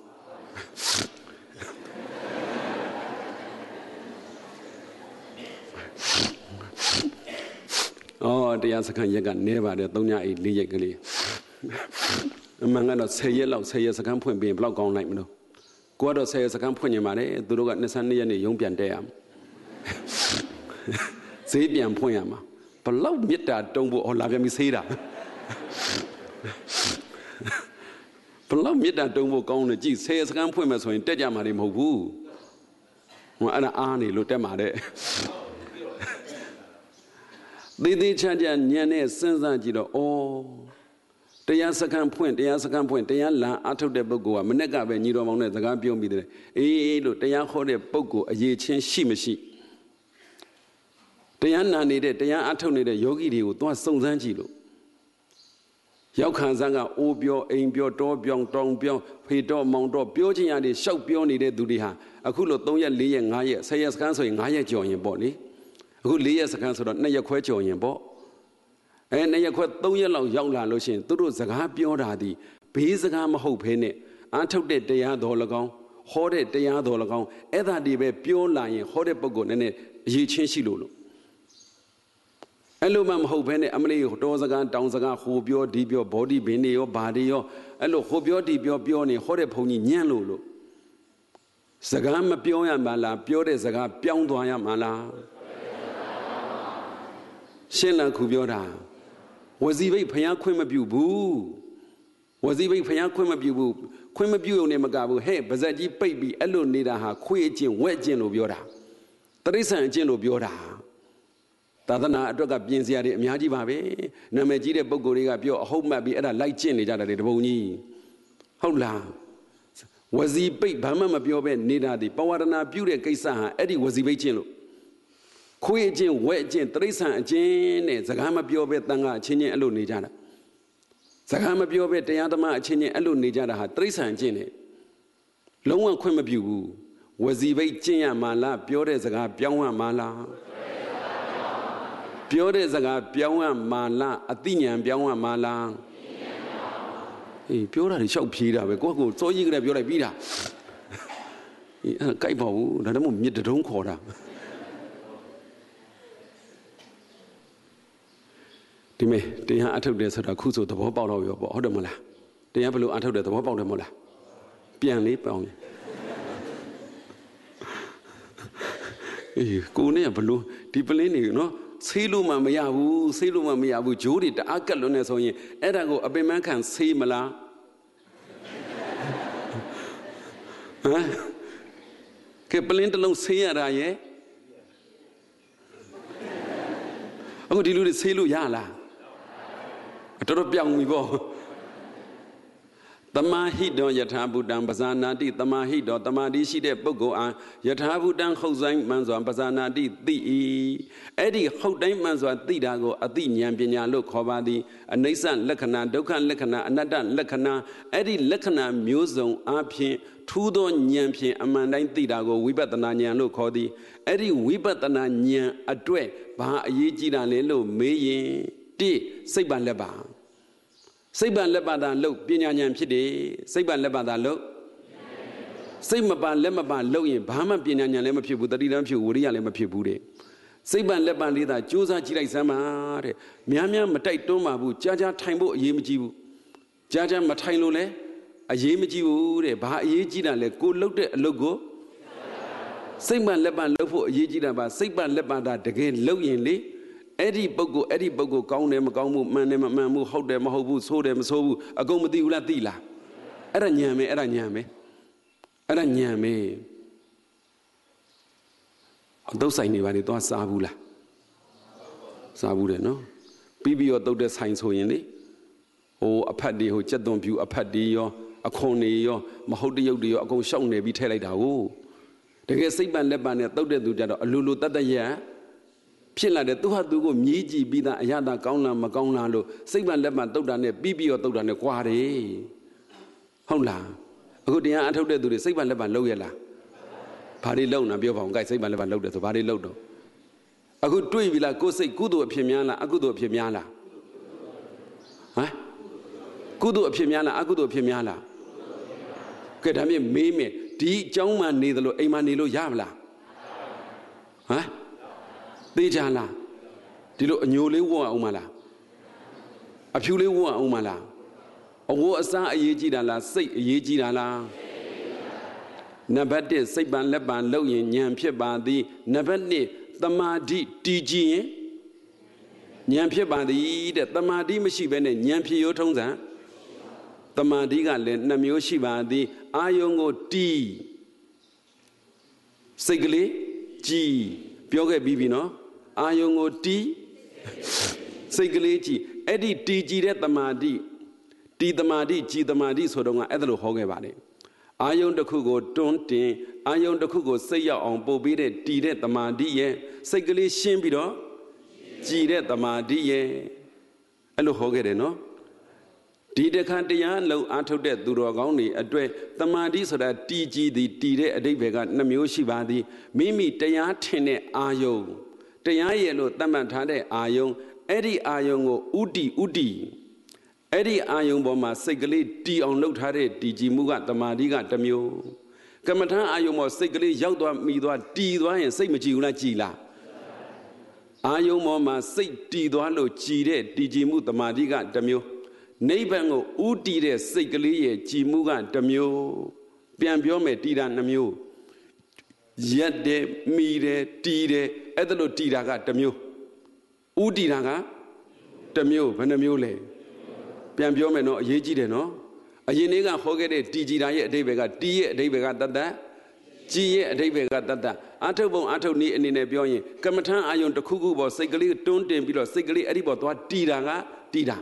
Speaker 1: တရားစခန်းရက်ကနေပါတယ်3ညအိတ်4ရက်ကလေးအမှန်ကတော့10ရက်လောက်10ရက်စခန်းဖွင့်ပြီးဘယ်လောက်ကောင်းလိုက်မလို့ကိုကတော့10ရက်စခန်းဖွင့်နေပါတယ်သူတို့က22ရက်နေ့ရုံးပြန်တက်ရမှာဈေးပြန်ဖွင့်ရမှာဘလောက်မေတ္တာတုံးဖို့လာပြန်ပြီးဆေးတာဘလောက်မေတ္တာတုံးဖို့ကောင်းတယ်ကြည့်10ရက်စခန်းဖွင့်မယ်ဆိုရင်တက်ကြမှာနေမဟုတ်ဘူးဟိုအဲ့ဒါအားနေလို့တက်မှာတဲ့သေးသေးချာချာညံနဲ့စဉ်းစားကြည့်တော့ဩတရားစခန်းဖွင့်တရားလာအထုတ်တဲ့ပုဂ္ဂိုလ်ကမနေ့ကပဲညီတော်မောင်နဲ့စကားပြောပြီးတယ်အေးလို့တရားဟောတဲ့ပုဂ္ဂိုလ်အရေးချင်းရှိမရှိတရားနာနေတဲ့တရားအထုတ်နေတဲ့ယောဂီတွေကိုသွားစုံစမ်းကြည့်လို့ရောက်ခံစားကအိုးပြောအိမ်ပြောတောပြောင်းတောင်ပြောင်းဖေတော့မောင်တော့ပြောချင်ရတယ်ရှောက်ပြောနေတဲ့သူတွေဟာအခုလို့3ရက်4ရက်5ရက်10ရက်စခန်းဆိုရင်5ရက်ကျော်ရင်ပေါ့လေအခု4ရက်စခန်းဆိုတော့2ရက်ခွဲကျော်ရင်ပေါ့2ရက်ခွဲ3ရက်လောက်ရောက်လာလို့ရှိရင်သူတို့စကားပြောတာဒီဘေးစကားမဟုတ်ဘဲနဲ့အားထုတ်တဲ့တရားတော်၎င်းဟောတဲ့တရားတော်၎င်းအဲ့ဒါဒီပဲပြောလာရင်ဟောတဲ့ပုဂ္ဂိုလ်နည်းနည်းအရေးချင်းရှိလို့အဲ့လိုမှမဟုတ်ဘဲနဲ့အမလေးတော်စကားတောင်စကားဟိုပြောဒီပြောဘောဒီဘင်းတွေရောဘာတွေရောအဲ့လိုဟိုပြောဒီပြောနေဟောတဲ့ဘုံကြီးညံ့လို့စကားမပြောရမှာလားပြောတဲ့စကားပြောင်းသွားရမှာလားရှင်းလန်းခုပြောတာဝစီဘိတ်ဖျားခွင့်မပြုဘူးဝစီဘိတ်ဖျားခွင့်မပြုဘူးခွင့်မပြုုံနဲ့မကဘူးဟဲ့ပါဇက်ကြီးပိတ်ပြီးအဲ့လိုနေတာဟာခွေးကျင့်ဝက်ကျင့်လို့ပြောတာတရိစ္ဆာန်အကျင့်လို့ပြောတာသာသနာအတွက်ကပြင်စရာတွေအများကြီးပါပဲနာမည်ကြီးတဲ့ပုဂ္ဂိုလ်တွေကပြောအဟုတ်မှတ်ပြီးအဲ့ဒါလိုက်ကျင့်နေကြတာလေတပုံကြီးဟုတ်လားဝစီပိတ်ဘာမှမပြောပဲနေတာဒီပဝရဏပြုတဲ့ကိစ္စဟာအဲ့ဒီဝစီပိတ်ကျင့်လို့ခွေးအကျင့်ဝက်အကျင့်တရိစ္ဆာန်အကျင့်နဲ့စကားမပြောပဲတန်ခါအချင်းချင်းအဲ့လိုနေကြတာစကားမပြောပဲတရားသမားအချင်းချင်းအဲ့လိုနေကြတာဟာတရိစ္ဆာန်အကျင့်နဲ့လုံးဝခွင့်မပြုဘူးဝစီပိတ်ကျင့်ရမှာလားပြောတဲ့စကားပြောင်းရမှာလားပြောတဲ့စကားပြောင်းရမှာလားအသိဉာဏ်ပြောင်းရမှာလားအေးပြောတာတွေလျှောက်ဖြေးတာပဲကိုယ့်ကိုစောကြီးကလေးပြောလိုက်ပြီးတာအေးအဲ့ကြိုက်ပါဘူးဒါတော့မြစ်တုံးခေါ်တာဒီမေတရားအထုတ်တယ်ဆိုတာခုဆိုသဘောပေါက်တော့ရောပေါ့ဟုတ်တယ်မလားတရားဘယ်လိုအထုတ်တယ်သဘောပေါက်တယ်မဟုတ်လားပြန်လေးပေါင်းအေးကိုနဲ့ဘလို့ဒီပလင်းနေနော်ဆေးလို့မှမရဘူးဆေးလို့မှမရဘူးဂျိုးတွေတအားကက်လွန်းနေဆိုရင်အဲ့ဒါကိုအပင်ပန်းခံဆေးမလားဟမ်ကဲပလင်းတစ်လုံးဆေးရတာရဲ့အခုဒီလူတွေဆေးလို့ရလားတော်တော်ပြောင်းပြီပေါ့တမဟိတောယထာဘူတံပဇာနာတိတမဟိတောတမာတိရှိတဲ့ပုဂ္ဂိုလ်အားယထာဘူတံဟုတ်ဆိုင်မှန်စွာပဇာနာတိသိ၏အဲ့ဒီဟုတ်တိုင်းမှန်စွာသိတာကိုအသိဉာဏ်ပညာလို့ခေါ်ပါသည်အနိစ္စလက္ခဏာဒုက္ခလက္ခဏာအနတ္တလက္ခဏာအဲ့ဒီလက္ခဏာမျိုးစုံအားဖြင့်ထူးသောဉာဏ်ဖြင့်အမှန်တိုင်းသိတာကိုဝိပဿနာဉာဏ်လို့ခေါ်သည်အဲ့ဒီဝိပဿနာဉာဏ်အတွက်ဘာအရေးကြီးတာလဲလို့မေးရင်တိစိတ်ပါလက်ပါစိတ်ပါလက်ပါတာလို့ပညာဉာဏ်ဖြစ်တယ်စိတ်ပါလက်ပါတာလို့စိတ်မပါလက်မပါလို့ရင်ဘာမှပညာဉာဏ်လည်းမဖြစ်ဘူးတတိလည်းမဖြစ်ဘူးဝိရိယလည်းမဖြစ်ဘူးတဲ့စိတ်ပါလက်ပါလေးသာကြိုးစားကြည့်လိုက်စမ်းပါတဲ့များများမတိုက်တွန်းပါဘူးကြာကြာထိုင်ဖို့အရေးမကြီးဘူးကြာကြာမထိုင်လို့လည်းအရေးမကြီးဘူးတဲ့ဘာအရေးကြီးတာလဲကိုလှုပ်တဲ့အလုပ်ကိုစိတ်ပါလက်ပါလှုပ်ဖို့အရေးကြီးတာပါစိတ်ပါလက်ပါတာတကယ်လှုပ်ရင်လေအဲ့ဒီပုဂ္ဂိုလ်ကောင်းတယ်မကောင်းဘူးမှန်တယ်မမှန်ဘူးဟုတ်တယ်မဟုတ်ဘူးဆိုးတယ်မဆိုးဘူးအကုန်မသိဘူးလားသိလားအဲ့ဒါဉာဏ်ပဲအဲ့ဒါဉာဏ်ပဲအဲ့ဒါဉာဏ်ပဲအတုတ်ဆိုင်နေပါလေသွားစားဘူးလားစားဘူးတယ်နော်ပြီးပြီးတော့တုတ်တဲ့ဆိုင်ဆိုရင်လေဟိုအဖတ်တွေဟိုကြက်သွန်ဖြူအဖတ်တွေရောအခွန်တွေရောမဟုတ်တရုပ်တွေရောအကုန်ရှောက်နေပြီးထည့်လိုက်တာကိုတကယ်စိတ်ပန်လက်ပန်နဲ့တုတ်တဲ့သူကြတော့အလိုလိုတတ်တရဖြစ်လာတဲ့သူဟာသူကိုမြည်ကြည့်ပြီးသားအရသာကောင်းလားမကောင်းလားလို့စိတ်ပန်လက်ပန်တုတ်တာနဲ့ပြီးပြီးတော့တုတ်တာနဲ့ကြွားတယ်ဟုတ်လားအခုတရားအထုတ်တဲ့သူတွေစိတ်ပန်လက်ပန်လုပ်ရလားဘာတွေလုပ်နာပြောပါဦးကြိုက်စိတ်ပန်လက်ပန်လုပ်တယ်ဆိုဘာတွေလုပ်တော့အခုတွေးပြီလားကိုယ်စိတ်ကုသိုလ်အဖြစ်များလားအကုသိုလ်အဖြစ်များလားဟမ်ကုသိုလ်အဖြစ်များလားအကုသိုလ်အဖြစ်များလားကဲဒါမြင်မေးမယ်ဒီအကြောင်းမှနေသလိုအိမ်မှနေလို့ရမလားဟမ်သေးချာလားဒီလိုအညိုလေးဝတ်အောင်မလားအဖြူလေးဝတ်အောင်မလားအဝတ်အစားအရေးကြီးတာလားစိတ်အရေးကြီးတာလားနံပါတ်1စိတ်ပန်လက်ပန်လုပ်ရင်ဉာဏ်ဖြစ်ပါသည်နံပါတ်2သမာဓိတည်ကြည်ရင်ဉာဏ်ဖြစ်ပါသည်တဲ့သမာဓိမရှိဘဲနဲ့ဉာဏ်ဖြစ်ရိုးထုံးစံသမာဓိကလည်း2မျိုးရှိပါသည်အာယုံကိုတီးစိတ်ကလေးကြည်ပြောခဲ့ပြီးပြီနော်အာယုံကိုတီးစိတ်ကလေးကြည်အဲ့ဒီတီးကြည်တဲ့သမာဓိတီးသမာဓိကြည်သမာဓိဆိုတော့ကအဲ့ဒါလိုဟောခဲ့ပါတယ်အာယုံတစ်ခုကိုတွန်းတင်အာယုံတစ်ခုကိုစိတ်ရောက်အောင်ပို့ပေးတဲ့တီးတဲ့သမာဓိရဲ့စိတ်ကလေးရှင်းပြီးတော့ကြည်တဲ့သမာဓိရဲ့အဲ့လိုဟောခဲ့တယ်နော်ဒီတခါတရားလုံးအားထုတ်တဲ့သူတော်ကောင်းတွေအတွက်သမာဓိဆိုတာတည်ကြည်သည်တည်တဲ့အဓိပ္ပာယ်က2မျိုးရှိပါသည်မိမိတရားထင်တဲ့အာယုံတရားရဲ့လို့သတ်မှတ်ထားတဲ့အာယုံအဲ့ဒီအာယုံကိုဥတီအဲ့ဒီအာယုံပေါ်မှာစိတ်ကလေးတည်အောင်လုပ်ထားတဲ့တည်ကြည်မှုကသမာဓိက1မျိုးကမ္မထာအာယုံပေါ်စိတ်ကလေးရောက်သွားမိသွားတည်သွားရင်စိတ်မကြည်ဘူးလားကြည်လားအာယုံပေါ်မှာစိတ်တည်သွားလို့ကြည်တဲ့တည်ကြည်မှုသမာဓိက1မျိုးနိဗ္ဗာန်ကိုဥတည်တဲ့စိတ်ကလေးရဲ့ကြည်မှုက1မျိုးပြန်ပြောမယ်တည်တာ2မျိုးရက်တယ်မိတယ်တည်တယ်အဲ့ဒါလို့တည်တာက1မျိုးဥတည်တာက1မျိုးဘယ်နှမျိုးလဲပြန်ပြောမယ်နော်အရေးကြီးတယ်နော်အရင်ကဟောခဲ့တဲ့တီကြည်တာရဲ့အဓိပ္ပာယ်ကတီးရဲ့အဓိပ္ပာယ်ကတတ်တတ်ကြည်ရဲ့အဓိပ္ပာယ်ကတတ်တတ်အာထုတ်ပုံအာထုတ်နည်းအနေနဲ့ပြောရင်ကမ္မထံအာယုံတစ်ခုခုပေါ်စိတ်ကလေးတွန်းတင်ပြီးတော့စိတ်ကလေးအဲ့ဒီပေါ်သွားတီးတာကတီးတာ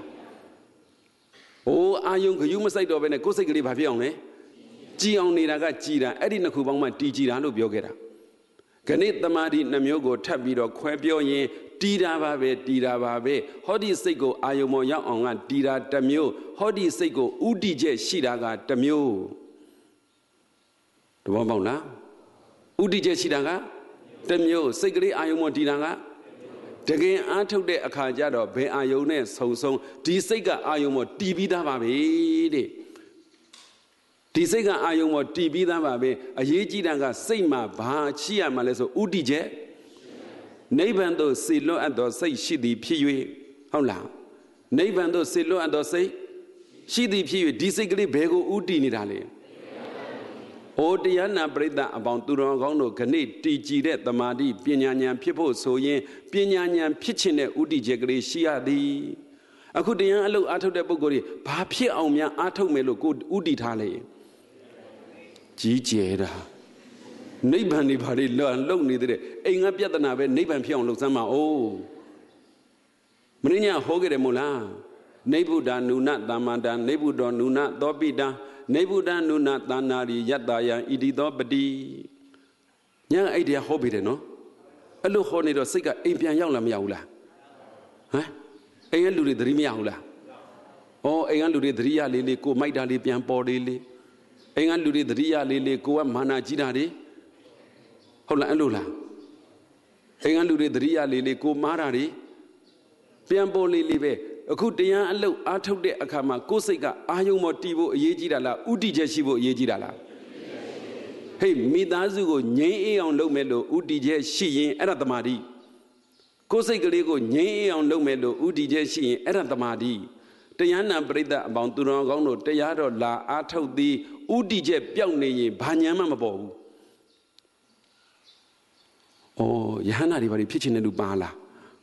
Speaker 1: အာယုံခယူးမစိုက်တော့ဘဲနဲ့ကိုယ်စိတ်ကလေးဘာဖြစ်အောင်လဲကြည်အောင်နေတာကကြည်တာအဲ့ဒီနှစ်ခုပေါင်းမှတီးကြည်တာလို့ပြောခဲ့တာခဏိတမာတိနှမျိုးကိုထပ်ပြီးတော့ခွဲပြောရင်တီးတာပါပဲတီးတာပါပဲဟောဒီစိတ်ကိုအာယုံပေါ်ရောက်အောင်ကတီးတာတစ်မျိုးဟောဒီစိတ်ကိုဥတီချက်ရှိတာကတစ်မျိုးတဘောပေါက်လားဥတီချက်ရှိတာကတစ်မျိုးစိတ်ကလေးအာယုံပေါ်တီးတာကတကယ်အားထုတ်တဲ့အခါကျတော့ဘယ်အာယုံနဲ့ဆုံဒီစိတ်ကအာယုံပေါ်တီးပြီးသားပါပဲတဲ့ဒီစိတ်ကအာယုံပေါ်တီးပြီးသားပါပဲအရေးကြီးတာကစိတ်မှာဘာရှိရမှာလဲဆိုဥတီချက်နိဗ္ဗာန်သို့စေလွတ်အပ်သောစိတ်ရှိသည်ဖြစ်၍ဟုတ်လားနိဗ္ဗာန်သို့စေလွတ်အပ်သောစိတ်ရှိသည်ဖြစ်၍ဒီစိတ်ကလေးဘယ်ကိုဥတီနေတာလဲတရားနာပရိသတ်အပေါင်းသူတော်ကောင်းတို့ခဏတီကြည်တဲ့တမာတိပညာဉာဏ်ဖြစ်ဖို့ဆိုရင်ပညာဉာဏ်ဖြစ်ခြင်းတဲ့ဥတီချက်ကလေးရှိရသည်အခုတရားအလုပ်အားထုတ်တဲ့ပုဂ္ဂိုလ်တွေဘာဖြစ်အောင်များအားထုတ်မယ်လို့ကိုဥတီထားလဲကြီးကျယ်တာနိဗ္ဗာန်နေပါလေလုံနေတဲ့အိမ်ကပြဿနာပဲနိဗ္ဗာန်ဖြစ်အောင်လုပ်စမ်းပါဦးမင်းညာဟောခဲ့တယ်မို့လားနိဗ္ဗုဒ္ဓနုနသမ္မန္တနိဗ္ဗုဒ္ဓနုနသောပိတံနိဗ္ဗုဒ္ဓနုနသနာရိယတ္တယံဣတိသောပတိညာအဲ့ဒီဟောပြီးတယ်နော်အဲ့လိုဟောနေတော့စိတ်ကအိမ်ပြန်ရောက်လာမရဘူးလားဟမ်အိမ်ကလူတွေသတိမရဘူးလားအိမ်ကလူတွေသတိရလေးကိုမိုက်တာလေးပြန်ပေါ်လေးအိမ်ကလူတွေသတိရလေးကိုကမာနာကြီးတာတွေဟုတ်လားအဲ့လိုလားအိမ်ကလူတွေသတိရလေးကိုမားတာတွေပြန်ပေါ်လေးပဲအခုတရားအလုပ်အားထုတ်တဲ့အခါမှာကိုယ်စိတ်ကအာယုံမော်တီးဖို့အရေးကြီးတာလားဥတီချက်ရှိဖို့အရေးကြီးတာလားဟေးမိသားစုကိုငြိမ်းအေးအောင်လုပ်မယ်လို့ဥတီချက်ရှိရင်အဲ့ဒါတမာတိကိုယ်စိတ်ကလေးကိုငြိမ်းအေးအောင်လုပ်မယ်လို့ဥတီချက်ရှိရင်အဲ့ဒါတမာတိတရားနာပရိသတ်အပေါင်းသူတော်ကောင်းတို့တရားတော်လာအားထုတ်သည်ဥတီချက်ပျောက်နေရင်ဘာညာမှမပေါ်ဘူးယဟန္တာတွေဘာတွေဖြစ်ချင်တဲ့လူပါလား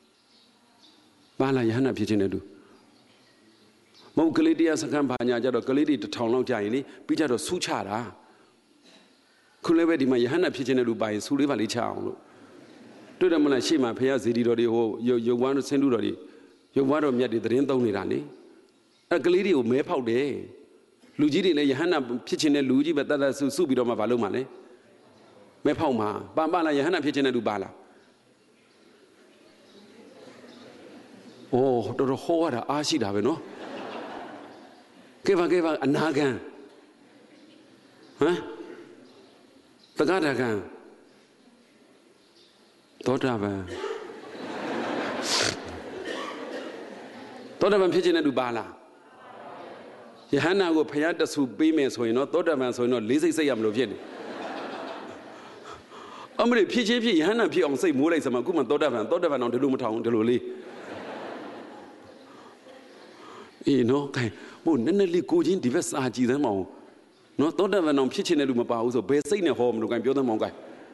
Speaker 1: ယဟန္တာဖြစ်ချင်တဲ့လူမဟုတ်ကလေးတရားစခန်းဘာညာကြတော့ကလေးတွေ1000လောက်ကြာရင်လေပြီးကြတော့ဆူချတာခုလည်းပဲဒီမှာယဟန္တာဖြစ်ချင်တဲ့လူပါရင်ဆူလေးပါလေးချအောင်လို့တွေ့တယ်မလားရှေ့မှာဖခင်ဇေဒီတော်တွေဟိုရုပ်ဝါးတို့ဆင်းတူတော်တွေရုပ်ဝါးတော်မြတ်တွေသတင်းသုံးနေတာလေကလေးတွေကိုမဲဖောက်တယ်လူကြီးတွေလည်းယဟန္တာဖြစ်ချင်တဲ့လူကြီးပဲတတ်စုပြီးတော့မှဘာလုပ်မှလဲမဲဖောက်မှာပါလားယဟန္တာဖြစ်ချင်တဲ့လူပါလားတော်တော်ဟောရတာအားရှိတာပဲနော်ကဲပါအနာဂံတက္ကတာကံသောတာပန်ဖြစ်ခြင်းနဲ့တူပါလားယဟန္တာကိုဖယားတဆူပေးမယ်ဆိုရင်တော့သောတာပန်ဆိုရင်တော့လေးစိတ်စိတ်ရမလို့ဖြစ်နေအမရိဖြစ်ချင်းဖြစ်ယဟန္တာဖြစ်အောင်စိတ်မိုးလိုက်စမှာခုမှသောတာပန်အောင်ဒီလိုမထောင်ဒီလိုလေးနော်ကဲမို့နည်းနည်းလေးကိုချင်းဒီဘက်စာကြည့်သမ်းမအောင်နော်သောတာပန်အောင်ဖြစ်ချင်တဲ့လူမပါဘူးဆိုဘယ်စိတ်နဲ့ဟောမလို့ကပြောသမ်းမအောင်ကဲ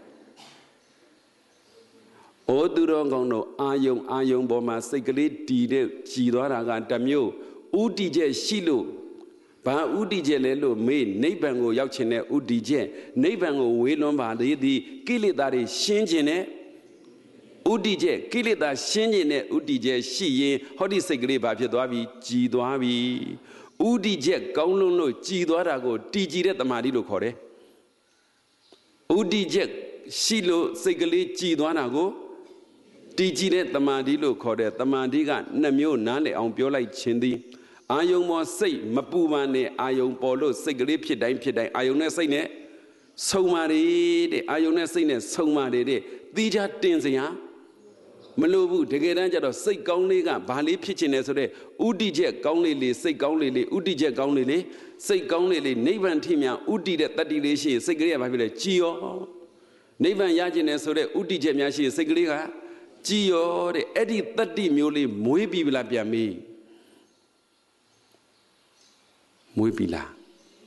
Speaker 1: သူတော်ကောင်းတို့အာယုံပေါ်မှာစိတ်ကလေးတီးတဲ့ကြည်သွားတာကတစ်မျိုးဥတီချက်ရှိလို့ဘာဥတီချက်လဲလို့မေးနိဗ္ဗာန်ကိုရောက်ချင်တဲ့ဥတီချက်နိဗ္ဗာန်ကိုဝေလွန်ပါသေးသည်ကိလေသာတွေရှင်းခြင်းနဲ့ဥတီချက်ကိလေသာရှင်းခြင်းနဲ့ဥတီချက်ရှိရင်ဟောဒီစိတ်ကလေးဘာဖြစ်သွားပြီကြည်သွားပြီဥတီချက်ကောင်းလုံးလို့ကြည်သွားတာကိုတည်ကြည်တဲ့တမာတိလို့ခေါ်တယ်ဥတီချက်ရှိလို့စိတ်ကလေးကြည်သွားတာကိုတည်ကြည်တဲ့တမာတိလို့ခေါ်တယ်တမာတိကနှစ်မျိုးနားလည်အောင်ပြောလိုက်ခြင်းသည်အာယုံမောစိတ်မပူပန်နဲ့အာယုံပေါ်လို့စိတ်ကလေးဖြစ်တိုင်းအာယုံနဲ့စိတ်နဲ့ဆုံပါလေတဲ့အာယုံနဲ့စိတ်နဲ့ဆုံပါလေတဲ့သီးခြားတင်စရာမလိုဘူးတကယ်တမ်းကျတော့စိတ်ကောင်းလေးကဘာလေးဖြစ်ချင်တယ်ဆိုတော့ဥတီချက်ကောင်းလေးစိတ်ကောင်းလေးဥတီချက်ကောင်းလေးစိတ်ကောင်းလေးနိဗ္ဗာန်ထိမြဥတီတဲ့တတ္တိလေးရှိရင်စိတ်ကလေးကဘာဖြစ်လဲကြည်ရောနိဗ္ဗာန်ရကျင်တယ်ဆိုတော့ဥတီချက်များရှိရင်စိတ်ကလေးကကြည်ရောတဲ့အဲ့ဒီတတ္တိမျိုးလေးမွေးပြီလားပြန်မေးမွေးပြီလား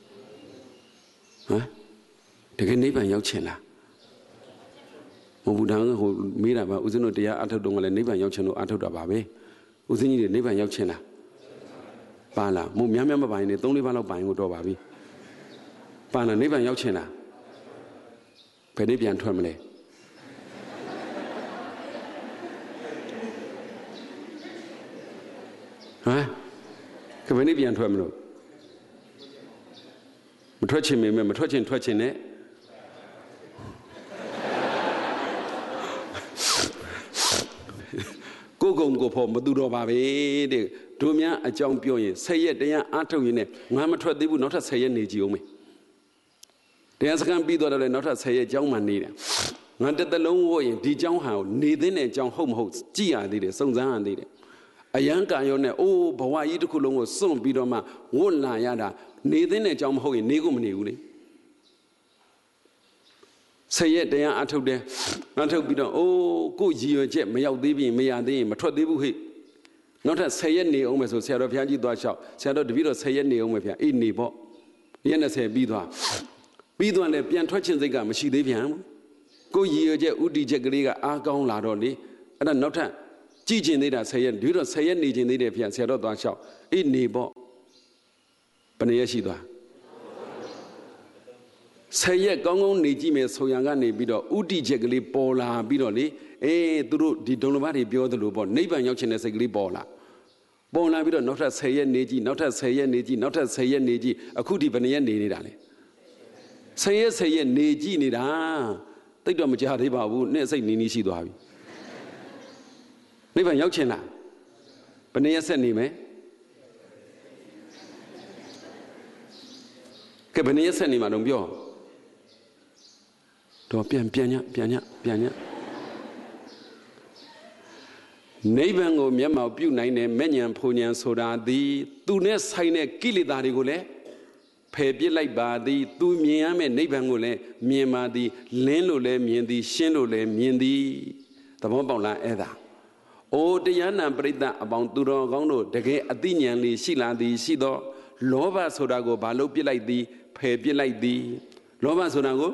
Speaker 1: တကယ်နိဗ္ဗာန်ရောက်ချင်လားမဟုတ်ဘူးဒါကဟိုမေးတာပါဦးဇင်းတို့တရားအထုတ်တော့ကလည်းနိဗ္ဗာန်ရောက်ချင်လို့အထုတ်တာပါပဲဦးဇင်းကြီးတွေနိဗ္ဗာန်ရောက်ချင်လားပါလားမများများမပိုင်နဲ့3-4ပါးလောက်ပိုင်ကိုတော့ပါပြီပါလားနိဗ္ဗာန်ရောက်ချင်လားဘယ်နေ့ပြန်ထွက်မလဲဟမ်ကဘယ်နေ့ပြန်ထွက်မလို့မထွက်ချင်မေမထွက်ချင်ထွက်ချင်နဲ့ကိုကုံကိုဖို့မတူတော့ပါပဲတဲ့တို့များအကြောင်းပြောရင်10ရက်တရားအားထုတ်ရင်နဲ့ငါမထွက်သေးဘူးနောက်ထပ်10ရက်နေကြည့်အောင်မေတရားစခန်းပြီးတော့လည်းနောက်ထပ်10ရက်အကြောင်းမှနေတယ်ငါတစ်သက်လုံးဝရင်ဒီအကြောင်းဟာနေသင့်တဲ့အကြောင်းဟုတ်မဟုတ်ကြည့်ရသေးတယ်စုံစမ်းရသေးတယ်အယံကာရောနဲ့အိုးဘဝကြီးတစ်ခုလုံးကိုစွန့်ပြီးတော့မှဝတ်လာရတာနေသင့်တဲ့အကြောင်းမဟုတ်ရင်နေကိုမနေဘူးလေ10ရက်တရားအထုတ်တယ်အထုတ်ပြီးတော့အိုးကိုရည်ရွယ်ချက်မရောက်သေးပြင်မရသေးရင်မထွက်သေးဘူးဟိနောက်ထပ်10ရက်နေအောင်မယ်ဆိုဆရာတော်ဘုရားကြီးသွားလျှောက်ဆရာတော်တပည့်တော်10ရက်နေအောင်မယ်ဗျာအေးနေပေါ့ရက်20ပြီးသွားလည်းပြန်ထွက်ခြင်းစိတ်ကမရှိသေးပြန်ကိုရည်ရွယ်ချက်ဥတီချက်ကလေးကအားကောင်းလာတော့လေအဲ့ဒါနောက်ထပ်ကြည်ကျင်သေးတာ10ရက်တပည့်တော်10ရက်နေခြင်းသေးတယ်ဗျာဆရာတော်သွားလျှောက်အေးနေပေါ့ဘယ်နှရက်ရှိသွား10ရက်ကောင်းကောင်းနေကြည့်မယ်ဆိုရန်ကနေပြီးတော့ဥတီချက်ကလေးပေါ်လာပြီးတော့လေသူတို့ဒီဒုံလဘတွေပြောသလိုပေါ့နိဗ္ဗာန်ရောက်ခြင်းတဲ့စိတ်ကလေးပေါ်လာပြီးတော့နောက်ထပ်10ရက်နေကြည့်နောက်ထပ်10ရက်နေကြည့်နောက်ထပ်10ရက်နေကြည့်အခုဒီဘယ်နှရက်နေနေတာလဲ10ရက်နေကြည့်နေတာတိတ်တော့မကြသေးပါဘူးနဲ့စိတ်နီးနီးရှိသွားပြီနိဗ္ဗာန်ရောက်ခြင်းလားဘယ်နှရက်ဆက်နေမယ်ကဲဘယ်နှရက်ဆက်နေမှာတော့ပြောတော့ပြန်ညနိဗ္ဗာန်ကိုမျက်မှောက်ပြုနိုင်တဲ့မဲ့ဉဏ်ဖူဉဏ်ဆိုတာသည်သူနဲ့ဆိုင်တဲ့ကိလေသာတွေကိုလည်းဖယ်ပစ်လိုက်ပါသည်သူမြင်ရမယ့်နိဗ္ဗာန်ကိုလည်းမြင်ပါသည်လင်းလို့လည်းမြင်သည်ရှင်းလို့လည်းမြင်သည်သဘောပေါက်လားအဲ့ဒါအိုတရားနာပရိသတ်အပေါင်းသူတော်ကောင်းတို့တကယ်အသိဉာဏ်လေးရှိလာသည်ရှိသောလောဘဆိုတာကိုဘာလို့ပြစ်လိုက်သည်ဖယ်ပြစ်လိုက်သည်လောဘဆိုတာကို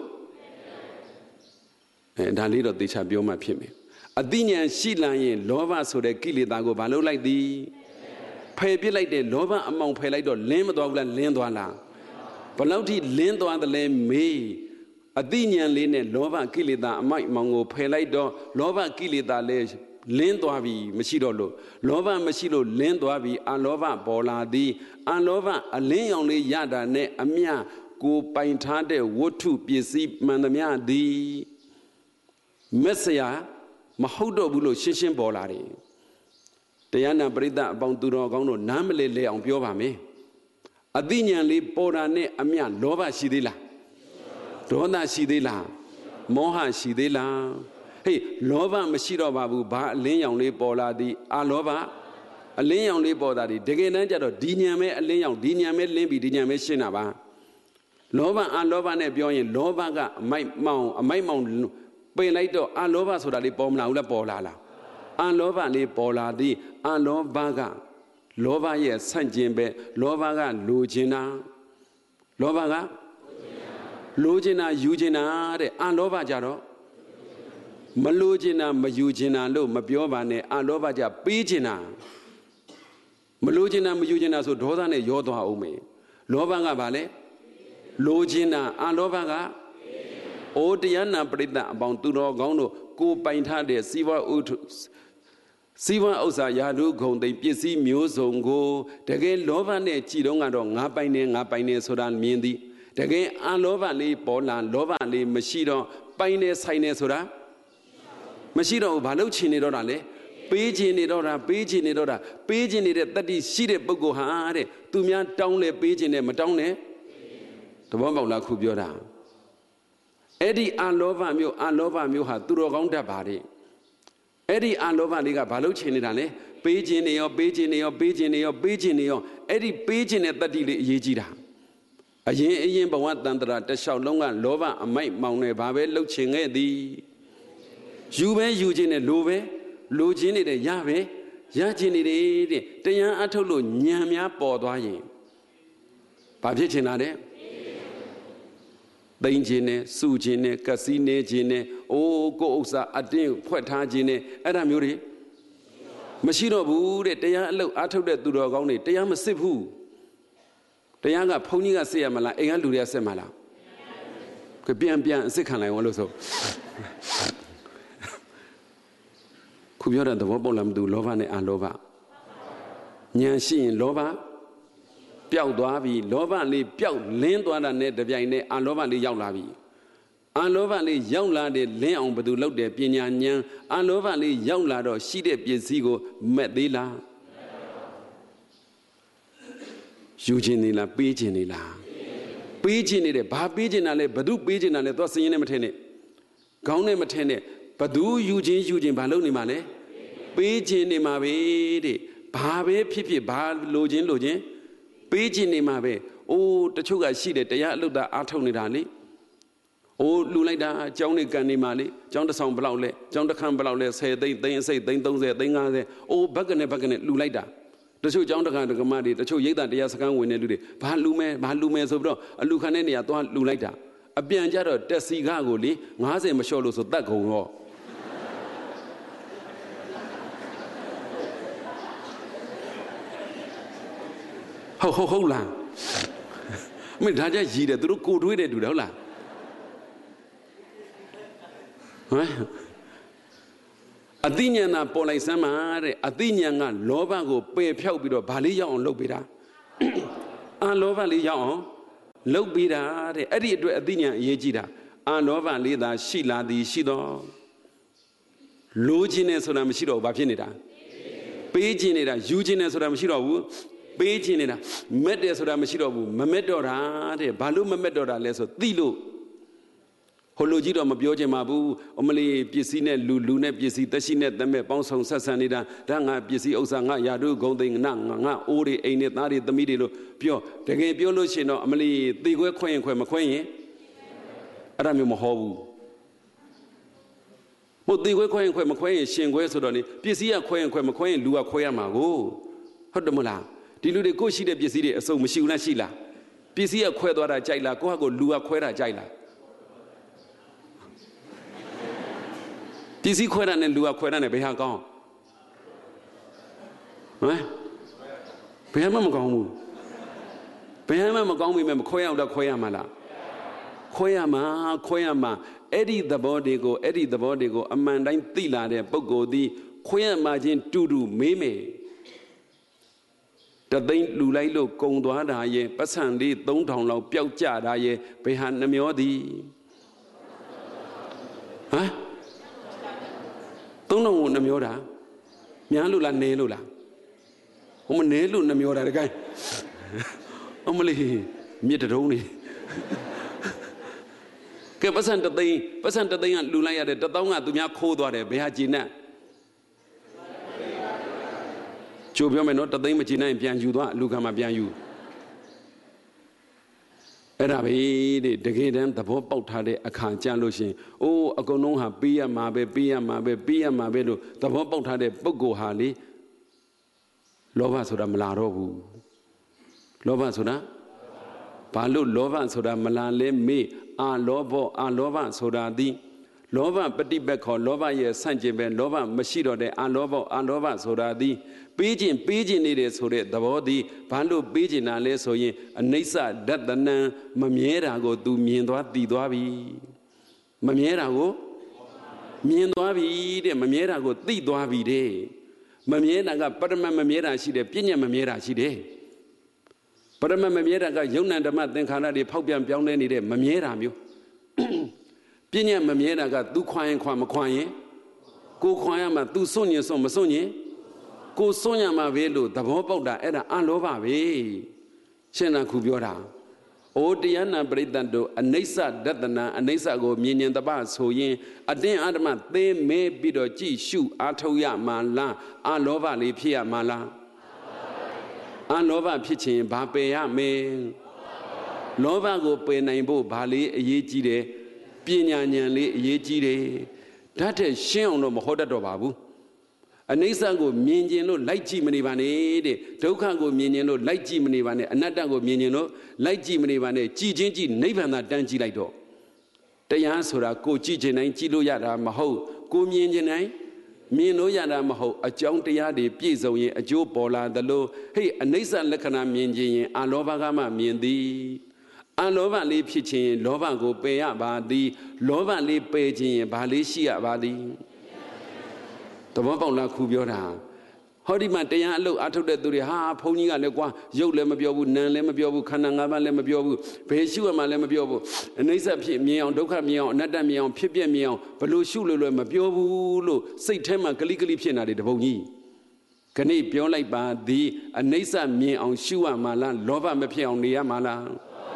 Speaker 1: ဒါလေးတော့သေချာပြောမှဖြစ်မယ်အသိဉာဏ်ရှိလာရင်လောဘဆိုတဲ့ကိလေသာကိုဘာလို့လိုက်သည်ဖယ်ပြစ်လိုက်တဲ့လောဘအမောင်ဖယ်လိုက်တော့လင်းမသွားဘူးလားလင်းသွားလားဘယ်လောက်ထိလင်းသွားသလဲမေးအသိဉာဏ်လေးနဲ့လောဘကိလေသာအမိုက်မောင်ကိုဖယ်လိုက်တော့လောဘကိလေသာလည်းလင်းသွားပြီမရှိတော့လို့လောဘမရှိလို့လင်းသွားပြီအလောဘပေါ်လာသည်အလောဘအလင်းရောင်လေးရတာနဲ့အမျှကိုပိုင်ထားတဲ့ဝတ္ထုပစ္စည်းမှန်သမျှသည်မက်ဆရာမဟုတ်တော့ဘူးလို့ရှင်းရှင်းပေါ်လာတယ်တရားနာပရိသတ်အပေါင်းသူတော်ကောင်းတို့နားမလဲလဲအောင်ပြောပါမယ်အသိဉာဏ်လေးပေါ်တာနဲ့အမျှလောဘရှိသေးလားဒေါသရှိသေးလားမောဟရှိသေးလားဟေးလောဘမရှိတော့ပါဘူးဘာအလင်းရောင်လေးပေါ်လာသည်အလောဘအလင်းရောင်လေးပေါ်တာဒီတကယ်တမ်းကျတော့ဒီဉာဏ်ပဲအလင်းရောင်ဒီဉာဏ်ပဲလင်းပြီးဒီဉာဏ်ပဲရှင်းတာပါလောဘအလောဘနဲ့ပြောရင်လောဘကအမိုက်မောင်ပင်လိုက်တော့အလောဘဆိုတာလေးပေါ်မလာဘူးလားပေါ်လာလားအလောဘလေးပေါ်လာသည်အလောဘကလောဘရဲ့ဆန့်ကျင်ပဲလောဘကလိုချင်တာလောဘကလိုချင်တာယူချင်တာတဲ့အလောဘကြတော့မလိုချင်တာမယူချင်တာလို့မပြောပါနဲ့အလောဘကြပေးချင်တာမလိုချင်တာမယူချင်တာဆိုဒေါသနဲ့ရောသွားအောင်မယ်လောဘကဘာလဲလိုချင်တာအလောဘကအိုတရားနာပရိသတ်အပေါင်းသူတော်ကောင်းတို့ကိုပိုင်ထားတဲ့စီဝဥစ္စာယာတုဂုံသိပစ္စည်းမျိုးစုံကိုတကယ်လောဘနဲ့ကြည်တော့ကတော့ငါပိုင်နေဆိုတာမြင်သည်တကယ်အလောဘလေးပေါ်လာလောဘလေးမရှိတော့ပိုင်နေဆိုင်နေဆိုတာမရှိတော့ဘာလို့ချင်နေတော့တာလဲပေးချင်နေတော့တာပေးချင်နေတဲ့တတ္တိရှိတဲ့ပုဂ္ဂိုလ်ဟာတဲ့သူများတောင်းလဲပေးချင်တယ်မတောင်းနဲ့သဘောပေါက်လားခုပြောတာအဲ့ဒီအလောဘမျိုးဟာသူတော်ကောင်းတတ်ပါတယ်အဲ့ဒီအလောဘလေးကဘာလို့ချင်နေတာလဲပေးချင်နေရောအဲ့ဒီပေးချင်တဲ့တတ္တိလေးအရေးကြီးတာအရင်ဘဝတန်တရာတလျှောက်လုံးကလောဘအမိုက်မောင်နေဘာပဲလှုပ်ချင်ခဲ့သည်ယူခြင်းနဲ့လိုချင်နေတဲ့ရခြင်းနေတဲ့တရားအထုတ်လို့ဉာဏ်များပေါ်သွားရင်ဘာဖြစ်ချင်တာလဲသိမ့်ခြင်းနဲ့စုခြင်းနဲ့ကစီနေခြင်းနဲ့ကိုယ်ဥစ္စာအတင်းဖွက်ထားခြင်းနဲ့အဲ့ဒါမျိုးတွေမရှိတော့ဘူးတဲ့တရားအလုပ်အားထုတ်တဲ့သူတော်ကောင်းတွေတရားမစစ်ဘူးတရားကဘုန်းကြီးကစစ်ရမလားအိမ်ကလူတွေကစစ်မလားပြန်အစစ်ခံလိုက်အောင်လို့ဆိုခုပြောတဲ့သဘောပေါက်လားမသိဘူးလောဘနဲ့အလောဘဉာဏ်ရှိရင်လောဘပျောက်သွားပြီလောဘလေးပျောက်လင်းသွားတာနဲ့တပြိုင်နက်အလောဘလေးရောက်လာပြီအလောဘလေးရောက်လာတဲ့လင်းအောင်ဘယ်သူလုပ်တယ်ပညာဉာဏ်အလောဘလေးရောက်လာတော့ရှိတဲ့ပစ္စည်းကိုမက်သေးလားယူခြင်းနေလားပေးခြင်းနေလားပေးခြင်းနေတယ်ဘာပေးခြင်းတာလဲဘသူပေးခြင်းတာလဲသွားစရင်နဲ့မထင်နဲ့ခေါင်းနဲ့မထင်နဲ့ဘသူယူခြင်းဘာလုပ်နေမှာလဲပေးခြင်းနေမှာပဲတဲ့ဘာပဲဖြစ်ဘာလိုခြင်းပေးခြင်းနေမှာပဲအိုးတချို့ကရှိတယ်တရားအလုပ်သားအားထုတ်နေတာလေအိုးလူလိုက်တာအကြောင်းနေကန်နေမှာလေအကြောင်းတစ်ဆောင်ဘလောက်လဲအကြောင်းတစ်ခန်းဘလောက်လဲ10သိန်းသိန်းအစိတ်သိန်း30သိန်း50အိုးဘက်ကနေလူလိုက်တာတချို့အကြောင်းတစ်ခန်းတစ်ကမတွေတချို့ရိတ်တာတရားစခန်းဝင်နေလူတွေဘာလူမဲဆိုပြီးတော့အလူခံတဲ့နေရာသွားလူလိုက်တာအပြန်ကြတော့တက်စီကားကိုလေ50မလျှော့လို့ဆိုတတ်ကုန်တော့ဟုတ်လားမင်းဒါကြရည်တယ်သူတို့ကိုတွေးတယ်တူတယ်ဟုတ်လားဟမ်အသိဉာဏ်သာပေါ်လိုက်စမ်းပါတဲ့အသိဉာဏ်ကလောဘကိုပယ်ဖြောက်ပြီးတော့ဗာလေးရောက်အောင်လုပ်ပေးတာအလောဘလေးရောက်အောင်လုပ်ပေးတာတဲ့အဲ့ဒီအတွက်အသိဉာဏ်အရေးကြီးတာအလောဘလေးသာရှိလာသည်ရှိတော့လိုချင်တယ်ဆိုတာမရှိတော့ဘူးဘာဖြစ်နေတာပေးချင်နေတာယူချင်တယ်ဆိုတာမရှိတော့ဘူးပေးခြင်းနေတာမက်တယ်ဆိုတာမရှိတော့ဘူးမမက်တော့တာတဲ့ဘာလို့မမက်တော့တာလဲဆိုသိလို့ဟိုလိုကြီးတော့မပြောချင်ပါဘူးအမလီပစ္စည်းနဲ့လူနဲ့ပစ္စည်းသက်ရှိနဲ့သက်မဲ့ပေါင်းဆောင်ဆက်ဆံနေတာဒါငါပစ္စည်းဥစ္စာငါယာတို့ဂုံသိန်းငါအိုးတွေအိမ်နဲ့သားတွေသမီးတွေလို့ပြောတကယ်ပြောလို့ရှိရင်တော့အမလီသေခွဲခွဲရင်ခွဲမခွဲရင်အဲ့ဒါမျိုးမဟောဘူးဘုသေခွဲခွဲရင်ခွဲမခွဲရင်ရှင်ခွဲဆိုတော့လေပစ္စည်းကခွဲရင်ခွဲမခွဲရင်လူကခွဲရမှာကိုဟုတ်တယ်မလားဒီလူတွေကိုရှိတဲ့ပစ္စည်းတွေအစုံမရှိဘူးလားရှိလားပစ္စည်းကခွဲသွားတာကြိုက်လားကိုယ့်ဟာကိုလူကခွဲတာကြိုက်လားပစ္စည်းခွဲတာနဲ့လူကခွဲတာနဲ့ဘယ်ဟာကောင်းဟမ်ဘယ်မှမကောင်းဘူးဘယ်မှမကောင်းပြီမဲ့မခွဲအောင်တော့ခွဲရမှာလားခွဲရမှာအဲ့ဒီသဘောတွေကိုအမှန်တိုင်းသိလာတဲ့ပုဂ္ဂိုလ်သည်ခွဲရမှာချင်းတူမေးမယ်တသိန်းလူလိုက်လို့ကုံသွားတာရဲ့ပတ်စံလေး3000လောက်ပျောက်ကြတာရဲ့ဘယ်ဟာနှမျောသည်ဟမ်3000ကိုနှမျောတာများလို့လားနည်းလို့လားဟိုမနည်းလို့နှမျောတာတကယ်အမလေးမြစ်တုံးနေကဲပတ်စံတသိန်းကလူလိုက်ရတယ်1000ကသူများခိုးသွားတယ်ဘယ်ဟာကြည်နဲ့ကျိုးပြောမယ်နော်တသိန်းမကြည်နိုင်ပြန်ယူသွားလူကမှပြန်ယူအဲ့ဒါပဲတဲ့တကယ်တမ်းသဘောပေါက်ထားတဲ့အခါကြလို့ရှင်အိုးအကုန်လုံးဟာပေးရမှာပဲလို့သဘောပေါက်ထားတဲ့ပုဂ္ဂိုလ်ဟာလေလောဘဆိုတာမလာတော့ဘူးလောဘဆိုတာဘာလို့လောဘဆိုတာမလာလဲမေးအာလောဘဆိုတာသည်လောဘပฏิပတ်ခေါ်လောဘရဲ့ဆန့်ကျင်ပဲလောဘမရှိတော့တဲ့အလောဘဆိုတာသည်ပေးခြင်းနေတယ်ဆိုတဲ့သဘောသည်ဘာလို့ပေးခြင်းတာလဲဆိုရင်အနိစ္စဒတနံမမြဲတာကို तू မြင်သွားသိသွားပြီမမြဲတာကိုမြင်သွားပြီတဲ့မမြဲတာကိုသိသွားပြီတဲ့မမြဲတာကပရမတ်မမြဲတာရှိတယ်ပြဉ္ညာမမြဲတာရှိတယ်ပရမတ်မမြဲတာကယုံ nant ဓမ္မသင်္ခါရတွေဖောက်ပြန်ပြောင်းလဲနေတဲ့မမြဲတာမျိုးပြဉ္ညာမမြဲတာက तू ခွာရင်ခွာမခွာရင်ကိုခွာရမှာ तू စွန့်ရင်စွန့်မစွန့်ရင်ကိုစွန့်ရမှာပဲလို့သဘောပေါက်တာအဲ့ဒါအလောဘပဲရှင်းတာခုပြောတာအိုတရားနာပရိသတ်တို့အနိစ္စဒတနာအနိစ္စကိုမြင်ဉ္ဇတပဆိုရင်အတင်းအဓမ္မသိမဲပြီးတော့ကြည့်ရှုအားထုတ်ရမှာလားအလောဘလေးဖြစ်ရမှာလားအလောဘဖြစ်ခြင်းဘာပယ်ရမယ်လောဘကိုပယ်နိုင်ဖို့ဘာလေးအရေးကြီးတယ်ပညာဉာဏ်လေးအရေးကြီးတယ်ဓာတ်တဲ့ရှင်းအောင်တော့မဟောတတ်တော့ပါဘူးအနိစ္စကိုမြင်ခြင်းလို့လိုက်ကြည့်မနေပါနဲ့တဲ့ဒုက္ခကိုမြင်ခြင်းလို့လိုက်ကြည့်မနေပါနဲ့အနတ္တကိုမြင်ခြင်းလို့လိုက်ကြည့်မနေပါနဲ့ကြည်ချင်းကြည်နိဗ္ဗာန်သာတန်းကြည့်လိုက်တော့တရားဆိုတာကိုကြည့်ခြင်းတိုင်းကြည့်လို့ရတာမဟုတ်ကိုမြင်ခြင်းတိုင်းမြင်လို့ရတာမဟုတ်အကြောင်းတရားတွေပြည့်စုံရင်အကျိုးပေါ်လာသလိုဟေ့အနိစ္စလက္ခဏာမြင်ခြင်းရင်အလောဘကမှမြင်သည်အလောဘလေးဖြစ်ခြင်းလောဘကိုပယ်ရပါသည်လောဘလေးပယ်ခြင်းရင်ဘာလေးရှိရပါသည်သဘောပေါက်လားခုပြောတာဟောဒီမှာတရားအလုပ်အထုတ်တဲ့သူတွေဟာဘုန်းကြီးကလည်းကွာရုပ်လည်းမပြောဘူးနာမ်လည်းမပြောဘူးခန္ဓာ၅ပါးလည်းမပြောဘူးဘယ်ရှုရမှလည်းမပြောဘူးအနိစ္စဖြစ်မြင်အောင်ဒုက္ခမြင်အောင်အနတ္တမြင်အောင်ဖြစ်ပြမြင်အောင်ဘလို့ရှုလို့လည်းမပြောဘူးလို့စိတ်ထဲမှာကလိကလိဖြစ်နေတာတပုံကြီးခဏပြောလိုက်ပါသည်အနိစ္စမြင်အောင်ရှုရမှာလားလောဘမဖြစ်အောင်နေရမှာလား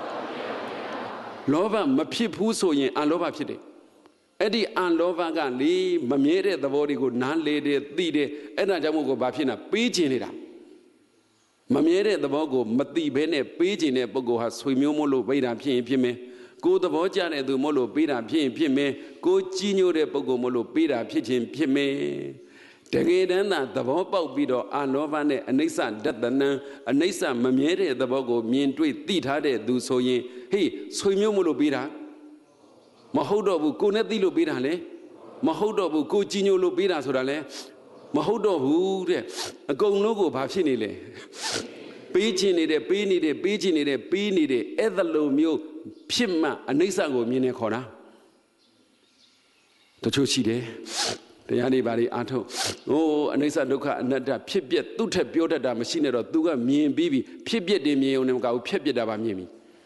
Speaker 1: လောဘမဖြစ်ဘူးဆိုရင်အလောဘဖြစ်တယ်အဲ့ဒီအလောဘကလေမမြဲတဲ့သဘောတွေကိုနားလေတယ်သိတယ်အဲ့ဒါကြောင့်မို့ကိုဘာဖြစ်နေတာပေးခြင်းနေတာမမြဲတဲ့သဘောကိုမသိဘဲနဲ့ပေးခြင်းတဲ့ပုဂ္ဂိုလ်ဟာဆွေမျိုးမို့လို့ပေးတာဖြစ်ရင်ဖြစ်မယ်ကိုယ်သဘောကျတဲ့သူမို့လို့ပေးတာဖြစ်ရင်ဖြစ်မယ်ကိုကြီးညိုတဲ့ပုဂ္ဂိုလ်မို့လို့ပေးတာဖြစ်ခြင်းဖြစ်မယ်တကယ်တမ်းသာသဘောပေါက်ပြီးတော့အလောဘနဲ့အနိစ္စဒတနံအနိစ္စမမြဲတဲ့သဘောကိုမြင်တွေ့သိထားတဲ့သူဆိုရင်ဟေးဆွေမျိုးမို့လို့ပေးတာမဟုတ်တော့ဘူးကိုနဲ့သိလို့ပေးတာလေမဟုတ်တော့ဘူးကိုကြီးညိုလို့ပေးတာဆိုတာလေမဟုတ်တော့ဘူးတဲ့အကုန်လုံးကိုဘာဖြစ်နေလဲပေးခြင်းနေတဲ့ပေးနေတဲ့ပေးခြင်းနေတဲ့ပေးနေတဲ့အဲ့ဒါလိုမျိုးဖြစ်မှအနိစ္စကိုမြင်နေခေါ်တာတချို့ရှိတယ်တရားတွေဘာတွေအားထုတ်အနိစ္စဒုက္ခအနတ္တဖြစ်ပြက်သူ့ထက်ပြောတတ်တာမရှိနဲ့တော့သူကမြင်ပြီးပြီဖြစ်ပြက်တယ်မြင်ုံနဲ့မကဘူးဖြစ်ပြက်တာပါမြင်ပြီ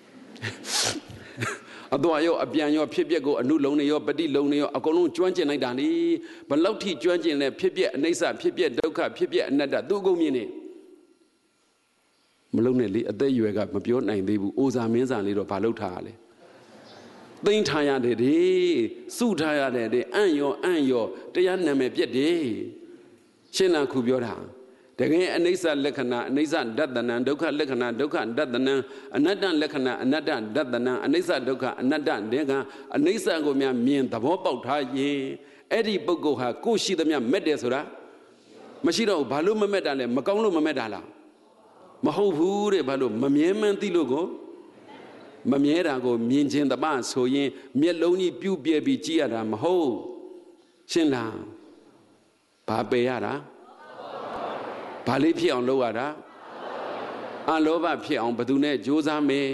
Speaker 1: အတော်ရောအပြန်ရောဖြစ်ပြက်ကိုအနုလုံးနေရောပฏิလုံးနေရောအကုန်လုံးကျွမ်းကျင်လိုက်တာလေဘလောက်ထိကျွမ်းကျင်လဲဖြစ်ပြက်အနိစ္စဖြစ်ပြက်ဒုက္ခဖြစ်ပြက်အနတ္တသူ့အကုန်မြင်နေမလုံးနဲ့လေအသက်အရွယ်ကမပြောနိုင်သေးဘူးအိုဇာမင်းစာလေးတော့ဘာလုပ်ထားရလဲသိမ့်ထားရတယ်ဒီစုထားရတယ်ဒီအံ့ရောတရားနာမည်ပြက်တယ်ရှင်းလားခုပြောတာတကယ်အနိစ္စလက္ခဏာအနိစ္စဒတနံဒုက္ခလက္ခဏာဒုက္ခဒတနံအနတ္တလက္ခဏာအနတ္တဒတနံအနိစ္စဒုက္ခအနတ္တတေကအနိစ္စကိုများမြင်သဘောပေါက်ထားရင်အဲ့ဒီပုဂ္ဂိုလ်ဟာကိုယ်ရှိသမျှမက်တယ်ဆိုတာမရှိတော့ဘူးဘာလို့မမက်တာလဲမကောင်းလို့မမက်တာလားမဟုတ်ဘူးတဲ့ဘာလို့မမြဲမှန်းသိလို့ကိုမမြဲတာကိုမြင်ခြင်းတပဆိုရင်မျက်လုံးကြီးပြုတ်ပြဲပြီးကြည့်ရတာမဟုတ်ရှင်းလားဘာပယ်ရတာဘာလေးဖြစ်အောင်လုပ်ရတာအလောဘဖြစ်အောင်ဘယ်သူနဲ့ကြိုးစားမယ်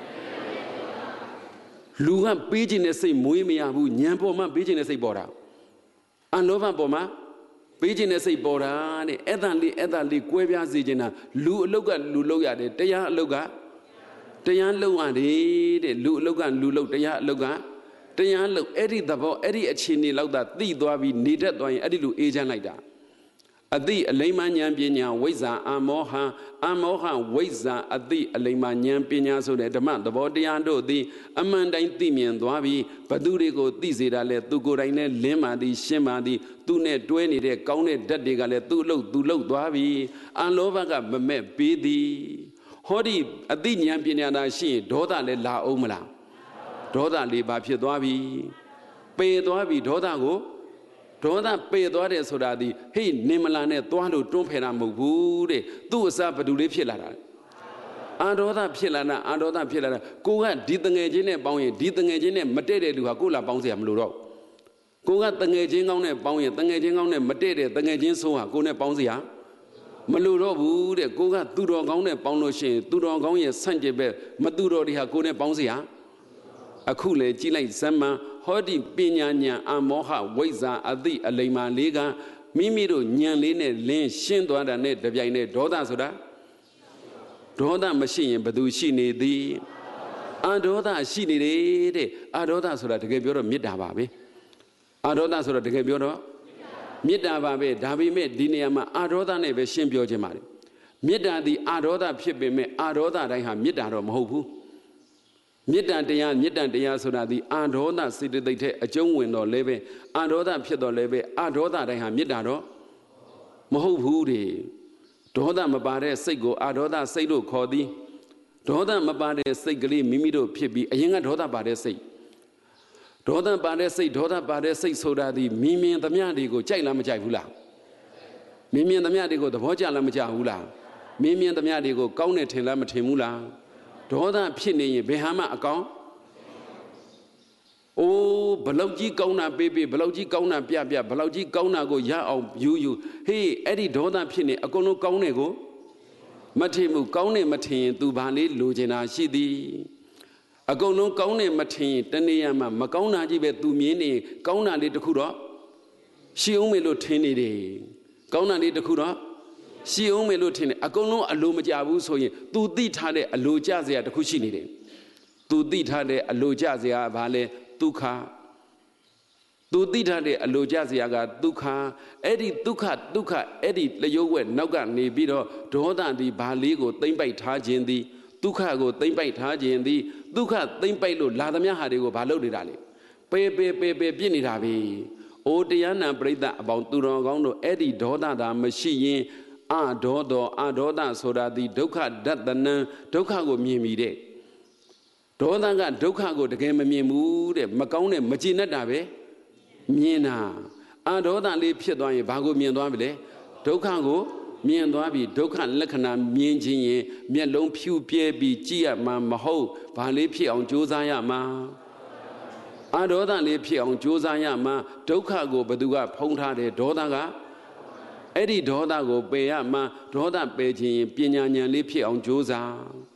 Speaker 1: လူကပေးခြင်းနဲ့စိတ်မွေးမရဘူးဉာဏ်ပေါ်မှာပေးခြင်းနဲ့စိတ်ပေါ်တာအလောဘပေါ်မှာပေးခြင်းနဲ့စိတ်ပေါ်တာတဲ့အဲ့ဒါလေးကွဲပြားစေခြင်းတာလူအလုတ်ကလူလုတ်ရတယ်တရားအလုတ်ကတရားလုတ်ရတယ်တဲ့လူအလုတ်ကလူလုတ်တရားအလုတ်ကတရားလုတ်အဲ့ဒီသဘောအဲ့ဒီအခြေအနေလောက်သာသိသွားပြီးနေတတ်သွားရင်အဲ့ဒီလူအေးချမ်းလိုက်တာအတိအလိမ္မာဉာဏ်ပညာဝိဇ္ဇာအမောဟဝိဇ္ဇာအတိအလိမ္မာဉာဏ်ပညာဆိုတဲ့ဓမ္မသဘောတရားတို့သည်အမှန်တိုင်းသိမြင်သွားပြီးဘသူတွေကိုသိစေတာလဲသူကိုယ်တိုင်နဲ့လင်းပါသည်ရှင်းပါသည်သူနဲ့တွဲနေတဲ့ကောင်းတဲ့ဓာတ်တွေကလည်းသူ့အလုပ်သွားပြီအလောဘကမမဲ့ပေးသည်ဟောဒီအတိဉာဏ်ပညာသာရှိရင်ဒေါသလည်းလာအောင်မလားဒေါသလေးပါဖြစ်သွားပြီပေသွားပြီဒေါသကိုဒေါသပေသွားတယ်ဆိုတာဒီဟေ့နင်မလာနဲ့သွားလို့တွန်းဖယ်တာမဟုတ်ဘူးတဲ့သူ့အစားဘသူလေးဖြစ်လာတာအာဒေါသဖြစ်လာတာကိုကဒီတငယ်ချင်းနဲ့ပေါင်းရင်ဒီတငယ်ချင်းနဲ့မတည့်တဲ့လူဟာကိုလာပေါင်းเสียမလို့တော့ကိုကတငယ်ချင်းကောင်းနဲ့ပေါင်းရင်တငယ်ချင်းကောင်းနဲ့မတည့်တဲ့တငယ်ချင်းဆိုးဟာကိုနဲ့ပေါင်းเสียမလို့တော့ဘူးတဲ့ကိုကသူတော်ကောင်းနဲ့ပေါင်းလို့ရှိရင်သူတော်ကောင်းရဲ့ဆန့်ကျင်ဘက်မသူတော်တွေဟာကိုနဲ့ပေါင်းเสียအခုလေကြည့်လိုက်ဇမန်ဟောဒီပညာဉာဏ်အမောဟဝိဇ္ဇာအတိအလိမ္မာလေးကမိမိတို့ဉာဏ်လေးနဲ့လင်းရှင်းသွားတာနဲ့တပြိုင်နဲ့ဒေါသဆိုတာဒေါသမရှိရင်ဘယ်သူရှိနေသည်အဒေါသရှိနေတယ်တဲ့အဒေါသဆိုတာတကယ်ပြောတော့မေတ္တာပါပဲအဒေါသဆိုတာတကယ်ပြောတော့မေတ္တာပါပဲဒါပေမဲ့ဒီနေရာမှာအဒေါသနဲ့ပဲရှင်းပြောခြင်းပါတယ်မေတ္တာသည်အဒေါသဖြစ်ပေမဲ့အဒေါသတိုင်းဟာမေတ္တာတော့မဟုတ်ဘူးမေတ္တာတရားဆိုတာဒီအာဒေါသစေတသိက်တဲ့အကျုံးဝင်တော့လည်းပဲအာဒေါသဖြစ်တော့လည်းပဲအာဒေါသတိုင်းဟာမေတ္တာတော့မဟုတ်ဘူးတဲ့ဒေါသမပါတဲ့စိတ်ကိုအာဒေါသစိတ်လို့ခေါ်သည်ဒေါသမပါတဲ့စိတ်ကလေးမိမိတို့ဖြစ်ပြီးအရင်ကဒေါသပါတဲ့စိတ်ဆိုတာဒီမြင်သမျှတွေကိုကြိုက်လားမကြိုက်ဘူးလားမြင်သမျှတွေကိုသဘောကျလားမကျဘူးလားမြင်သမျှတွေကိုကောင်းတယ်ထင်လားမထင်ဘူးလားဒေါသဖြစ်နေရင်ဘယ်ဟာမှအကောင်အိုးဘလောက်ကြီးကောင်းတာပေးပေးဘလောက်ကြီးကောင်းတာပြပြဘလောက်ကြီးကောင်းတာကိုရအောင်ယူဟေးအဲ့ဒီဒေါသဖြစ်နေအကုန်လုံးကောင်းတယ်ကိုမထင်ဘူးကောင်းတယ်မထင်ရင် तू ဘာလေးလိုချင်တာရှိသည်အကုန်လုံးကောင်းတယ်မထင်ရင်တနေ့မှမကောင်းတာကြီးပဲ तू မြင်နေကောင်းတာလေးတစ်ခုတော့ရှိအောင်မေလို့ထင်နေတယ်ကောင်းတာလေးတစ်ခုတော့ရှိအောင်မေလို့ထင်တယ်အကုန်လုံးအလိုမကြဘူးဆိုရင် तू သိထားတဲ့အလိုကြစရာတစ်ခုရှိနေတယ် तू သိထားတဲ့အလိုကြစရာဘာလဲဒုက္ခ तू သိထားတဲ့အလိုကြစရာကဒုက္ခအဲ့ဒီဒုက္ခအဲ့ဒီလျှို့ဝဲနောက်ကနေပြီးတော့ဒေါသဒီဘာလေးကိုသိမ့်ပိုက်ထားခြင်းသည်ဒုက္ခကိုသိမ့်ပိုက်ထားခြင်းသည်ဒုက္ခသိမ့်ပိုက်လို့လာသမျှဟာတွေကိုဘာလုပ်နေတာလဲပေပြစ်နေတာပဲအိုတရားနာပရိသတ်အပေါင်းသူတော်ကောင်းတို့အဲ့ဒီဒေါသသာမရှိရင်အဒေါသဆိုတာဒီဒုက္ခဒတနံဒုက္ခကိုမြင်မိတဲ့ဒေါသကဒုက္ခကိုတကယ်မမြင်ဘူးတဲ့မကောင်းတဲ့မကျေနပ်တာပဲမြင်တာအဒေါသလေးဖြစ်သွားရင်ဘာကိုမြင်သွားပြီလဲဒုက္ခကိုမြင်သွားပြီဒုက္ခလက္ခဏာမြင်ခြင်းရင်မျက်လုံးဖြူပြဲပြီးကြည့်ရမှာမဟုတ်ဘာလေးဖြစ်အောင်ကြိုးစားရမှာအဒေါသလေးဖြစ်အောင်ကြိုးစားရမှာဒုက္ခကိုဘသူကဖုံးထားတယ်ဒေါသကအဲ့ဒီဒေါသကိုပယ်ရမှာဒေါသပယ်ခြင်းရင်ပညာဉာဏ်လေးဖြစ်အောင်ကြိုးစား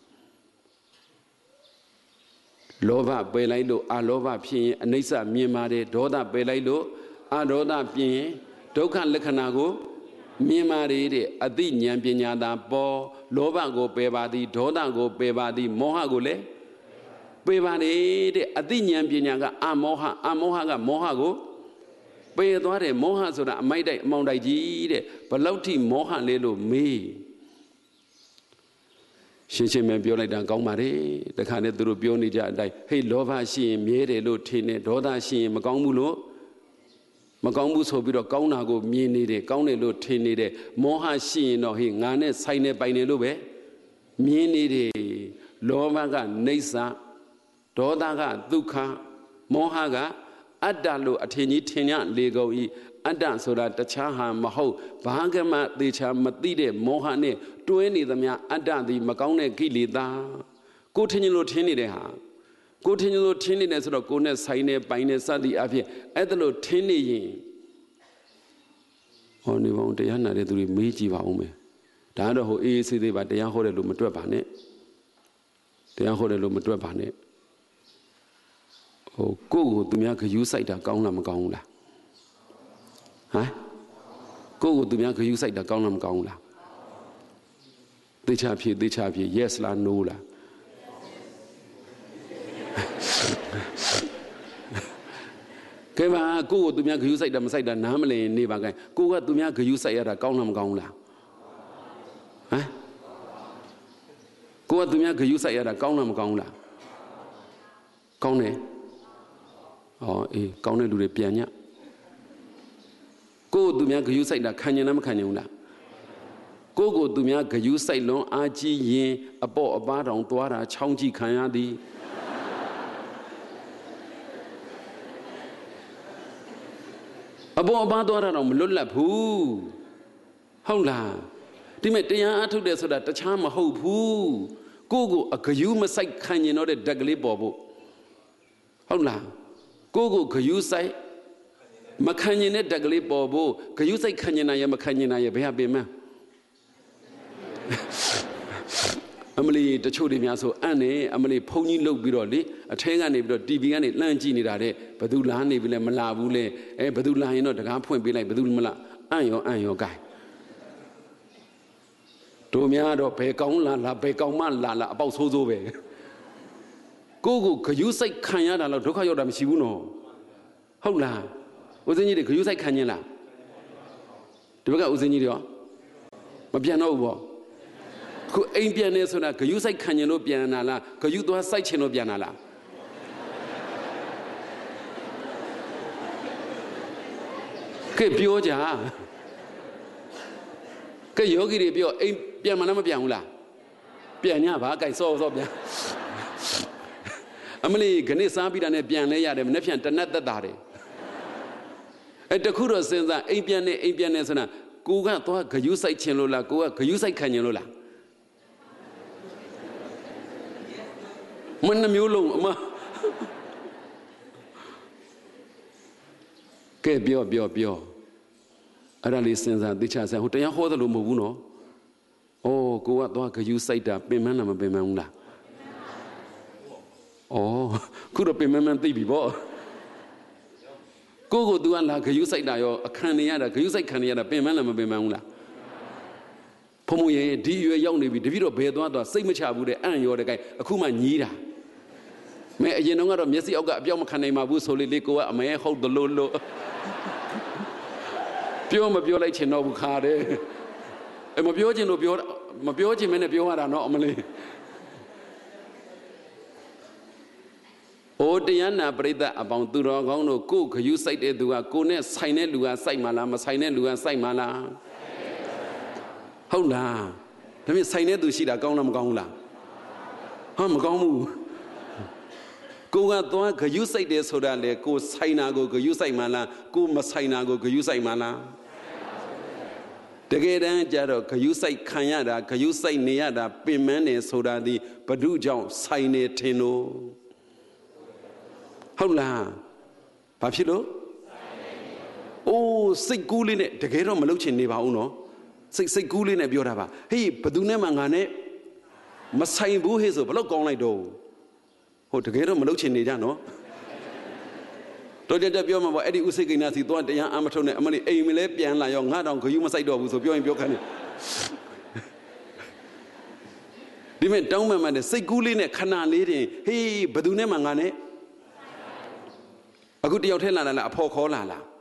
Speaker 1: လောဘပယ်လိုက်လို့အလောဘဖြစ်ရင်အနိစ္စမြင်ပါတယ်ဒေါသပယ်လိုက်လို့အဒေါသပြင်ရင်ဒုက္ခလက္ခဏာကိုမြင်ပါတယ်တဲ့အသိဉာဏ်ပညာသာပေါ်လောဘကိုပယ်ပါသည်ဒေါသကိုပယ်ပါသည်မောဟကိုလည်းပယ်ပါတယ်တဲ့အသိဉာဏ်ပညာကအမောဟကမောဟကိုပယ်သွားတယ်မောဟဆိုတာအမိုက်တိုက်အမောင်တိုက်ကြီးတဲ့ဘလောက်ထိမောဟလဲလို့မေးရှင်းပဲပြောလိုက်တာကောင်းပါတယ်တခါနဲ့သူတို့ပြောနေကြအတိုင်းဟေးလောဘရှိရင်မြဲတယ်လို့ထင်တယ်ဒေါသရှိရင်မကောင်းဘူးလို့မကောင်းဘူးဆိုပြီးတော့ကောင်းတာကိုမြင်နေတယ်ကောင်းတယ်လို့ထင်နေတယ်မောဟရှိရင်တော့ဟေးငါနဲ့ဆိုင်နေပိုင်နေလို့ပဲမြင်နေတယ်လောဘကနိစ္စဒေါသကဒုက္ခမောဟကအတ္တလို့အထင်ကြီးထင်ရလေကုန်ဤအတ္တဆိုတာတခြားဟာမဟုတ်ဘာကမှသေချာမသိတဲ့မောဟနဲ့တွဲနေသမျှအတ္တသည်မကောင်းတဲ့ကိလေသာကိုထင်လို့ထင်နေတဲ့ဟာကိုထင်လို့ထင်နေတယ်ဆိုတော့ကိုနဲ့ဆိုင်နေပိုင်နေစသည်အဖြစ်အဲ့ဒါလို့ထင်နေရင်ဟောနေပေါင်းတရားနာတဲ့သူတွေမေးကြည့်ပါဦးမယ်ဒါကတော့ဟိုအေးအေးဆေးသေးပါတရားဟောတယ်လို့မတွက်ပါနဲ့တရားဟောတယ်လို့မတွက်ပါနဲ့ဟိုကိုယ့်ကိုသူများဂယုစိုက်တာကောင်းလားမကောင်းဘူးလားဟမ်ကိုယ့်ကိုသူများဂယုစိုက်တာကောင်းလားမကောင်းဘူးလားသေချာဖြေ yes လား no လားကဲပါကိုယ့်ကိုသူများဂယုစိုက်တာမစိုက်တာနားမလည်နေပါကဲကိုကသူများဂယုစိုက်ရတာကောင်းလားမကောင်းဘူးလားဟမ်ကိုကသူများဂယုစိုက်ရတာကောင်းလားမကောင်းဘူးလားကောင်းတယ်ဟောအေးကောင်းတဲ့လူတွေပြန်ညကိုယ်သူများဂယုစိုက်တာခံကျင်လားမခံကျင်ဘူးလားကိုယ်ကိုသူများဂယုစိုက်လွန်အားကြီးရင်အပေါ့အပါးတောင်သွားတာချောင်းကြည့်ခံရသည်အပေါ့အပါးသွားတာတော့မလွတ်လပ်ဘူးဟုတ်လားဒီမဲ့တရားအထုတ်တယ်ဆိုတာတခြားမဟုတ်ဘူးကိုယ့်ကိုအဂယုမစိုက်ခံကျင်တော့တဲ့ဓာတ်ကလေးပေါ်ဖို့ဟုတ်လားကိုယ့်ကိုဂယုစိုက်မခံကျင်တဲ့ဓာတ်ကလေးပေါ်ဖို့ဂယုစိုက်ခံကျင်တာရမခံကျင်တာရဘယ်ဟာပင်မအမလီတချို့တွေများဆိုအံ့နေအမလီဖုန်ကြီးလုတ်ပြီးတော့လေအထဲကနေပြီးတော့ TV ကနေလှမ်းကြည့်နေတာတဲ့ဘသူလာနေပြီလဲမလာဘူးလေဘသူလာရင်တော့တကားဖွင့်ပေးလိုက်ဘသူမလာအံ့ရောကိုင်တို့များတော့ဘယ်ကောင်းလာဘယ်ကောင်းမှလာအပေါက်ဆိုးပဲကိုယ့်ကိုဂယုစိုက်ခံရတာတော့ဒုက္ခရောက်တာမရှိဘူးနော်ဟုတ်လားဦးဇင်းကြီးတွေဂယုစိုက်ခံခြင်းလားဒီဘက်ကဦးဇင်းကြီးတွေရောမပြန်တော့ဘူးပေါ့ခုအိမ်ပြန်နေဆိုတာဂယုစိုက်ခံခြင်းလို့ပြန်လာလားဂယုသွားစိုက်ခြင်းလို့ပြန်လာလားကဲပြောကြကဲယောဂီတွေပြောအိမ်ပြန်မလားမပြန်ဘူးလားပြန်ညပါကြိုက်စောပြန်အမလီခဏစားပြီးတာနဲ့ပြန်လဲရတယ်မနေ့ပြန်တနတ်သက်တာတယ်တခုတော့စဉ်းစားအိမ်ပြန်နေဆိုတာကိုကသွားဂယုစိုက်ခြင်းလို့လားကိုကဂယုစိုက်ခံခြင်းလို့လားမနှမျိုးလုံးအမကဲပြောအဲ့ဒါလေးစဉ်းစားသိချဆရာဟိုတရားဟောတယ်လို့မဟုတ်ဘူးနော်။အော်ကိုကသွားဂယုစိုက်တာပင်မလားမပင်မဘူးလား။အော်ခုတော့ပင်မသိပြီပေါ့။ကိုသူကလာဂယုစိုက်တာရောအခန့်နေရတာဂယုစိုက်ခံနေရတာပင်မလားမပင်မဘူးလား။ဖုံမရေဒီရွယ်ရောက်နေပြီတပည့်တော့ဘယ်သွားစိတ်မချဘူးတဲ့အံ့ရောတဲ့ကိုင်အခုမှညီးတာ။မဲအရင်တော့ကတော့မျက်စိအောက်ကအပြောင်းမခံနိုင်ပါဘူးဆိုလေကိုကအမဲဟုတ်တယ်လို့ပြောမပြောလိုက်ချင်တော့ဘူးခါတယ်မပြောချင်လို့ပြောမပြောချင်မနဲ့ပြောရတာနော်အမလေးအိုတရားနာပရိသတ်အပေါင်းသူတော်ကောင်းတို့ကိုဂယုစိုက်တဲ့သူကကိုနဲ့ဆိုင်တဲ့လူကစိုက်မှလားမဆိုင်တဲ့လူကစိုက်မှလားဟုတ်လားဒါပေမဲ့ဆိုင်တဲ့သူရှိတာကောင်းလားမကောင်းဘူးလားဟာမကောင်းဘူးကိုကသွားဂယုစိုက်တယ်ဆိုတာလေကိုဆိုင်တာကိုဂယုစိုက်မှလားကိုမဆိုင်တာကိုဂယုစိုက်မှလားတကယ်တမ်းကျတော့ဂယုစိုက်ခံရတာဂယုစိုက်နေရတာပင်မနေဆိုတာဒီဘဒုကြောင့်ဆိုင်နေထင်လို့ဟုတ်လားဘာဖြစ်လို့အိုးစိတ်ကူးလေးနဲ့တကယ်တော့မလုပ်ချင်နေပါဘူးနော်စိတ်ကူးလေးနဲ့ပြောတာပါဟေးဘသူနဲ့မှငါနဲ့မဆိုင်ဘူးဟေးဆိုဘလို့ကောင်းလိုက်တော့ဟိုတကယ်တော့မလုပ်ချင်နေကြနော်တော်တက်ပြောမှာပေါ့အဲ့ဒီဥစိတ်ကိန်းနာစီသွားတရားအမထုံနဲ့အမလေးအိမ်မလဲပြန်လာရောငါတောင်ဂယုမဆိုင်တော့ဘူးဆိုပြောရင်ပြောခန်းနေဒီမဲ့တောင်းမှန်မှန်တဲ့စိတ်ကူးလေးနဲ့ခဏလေးတင်ဟေးဘသူနဲ့မှငါနဲ့အခုတယောက်ထဲလာလားအဖော်ခေါ်လာလား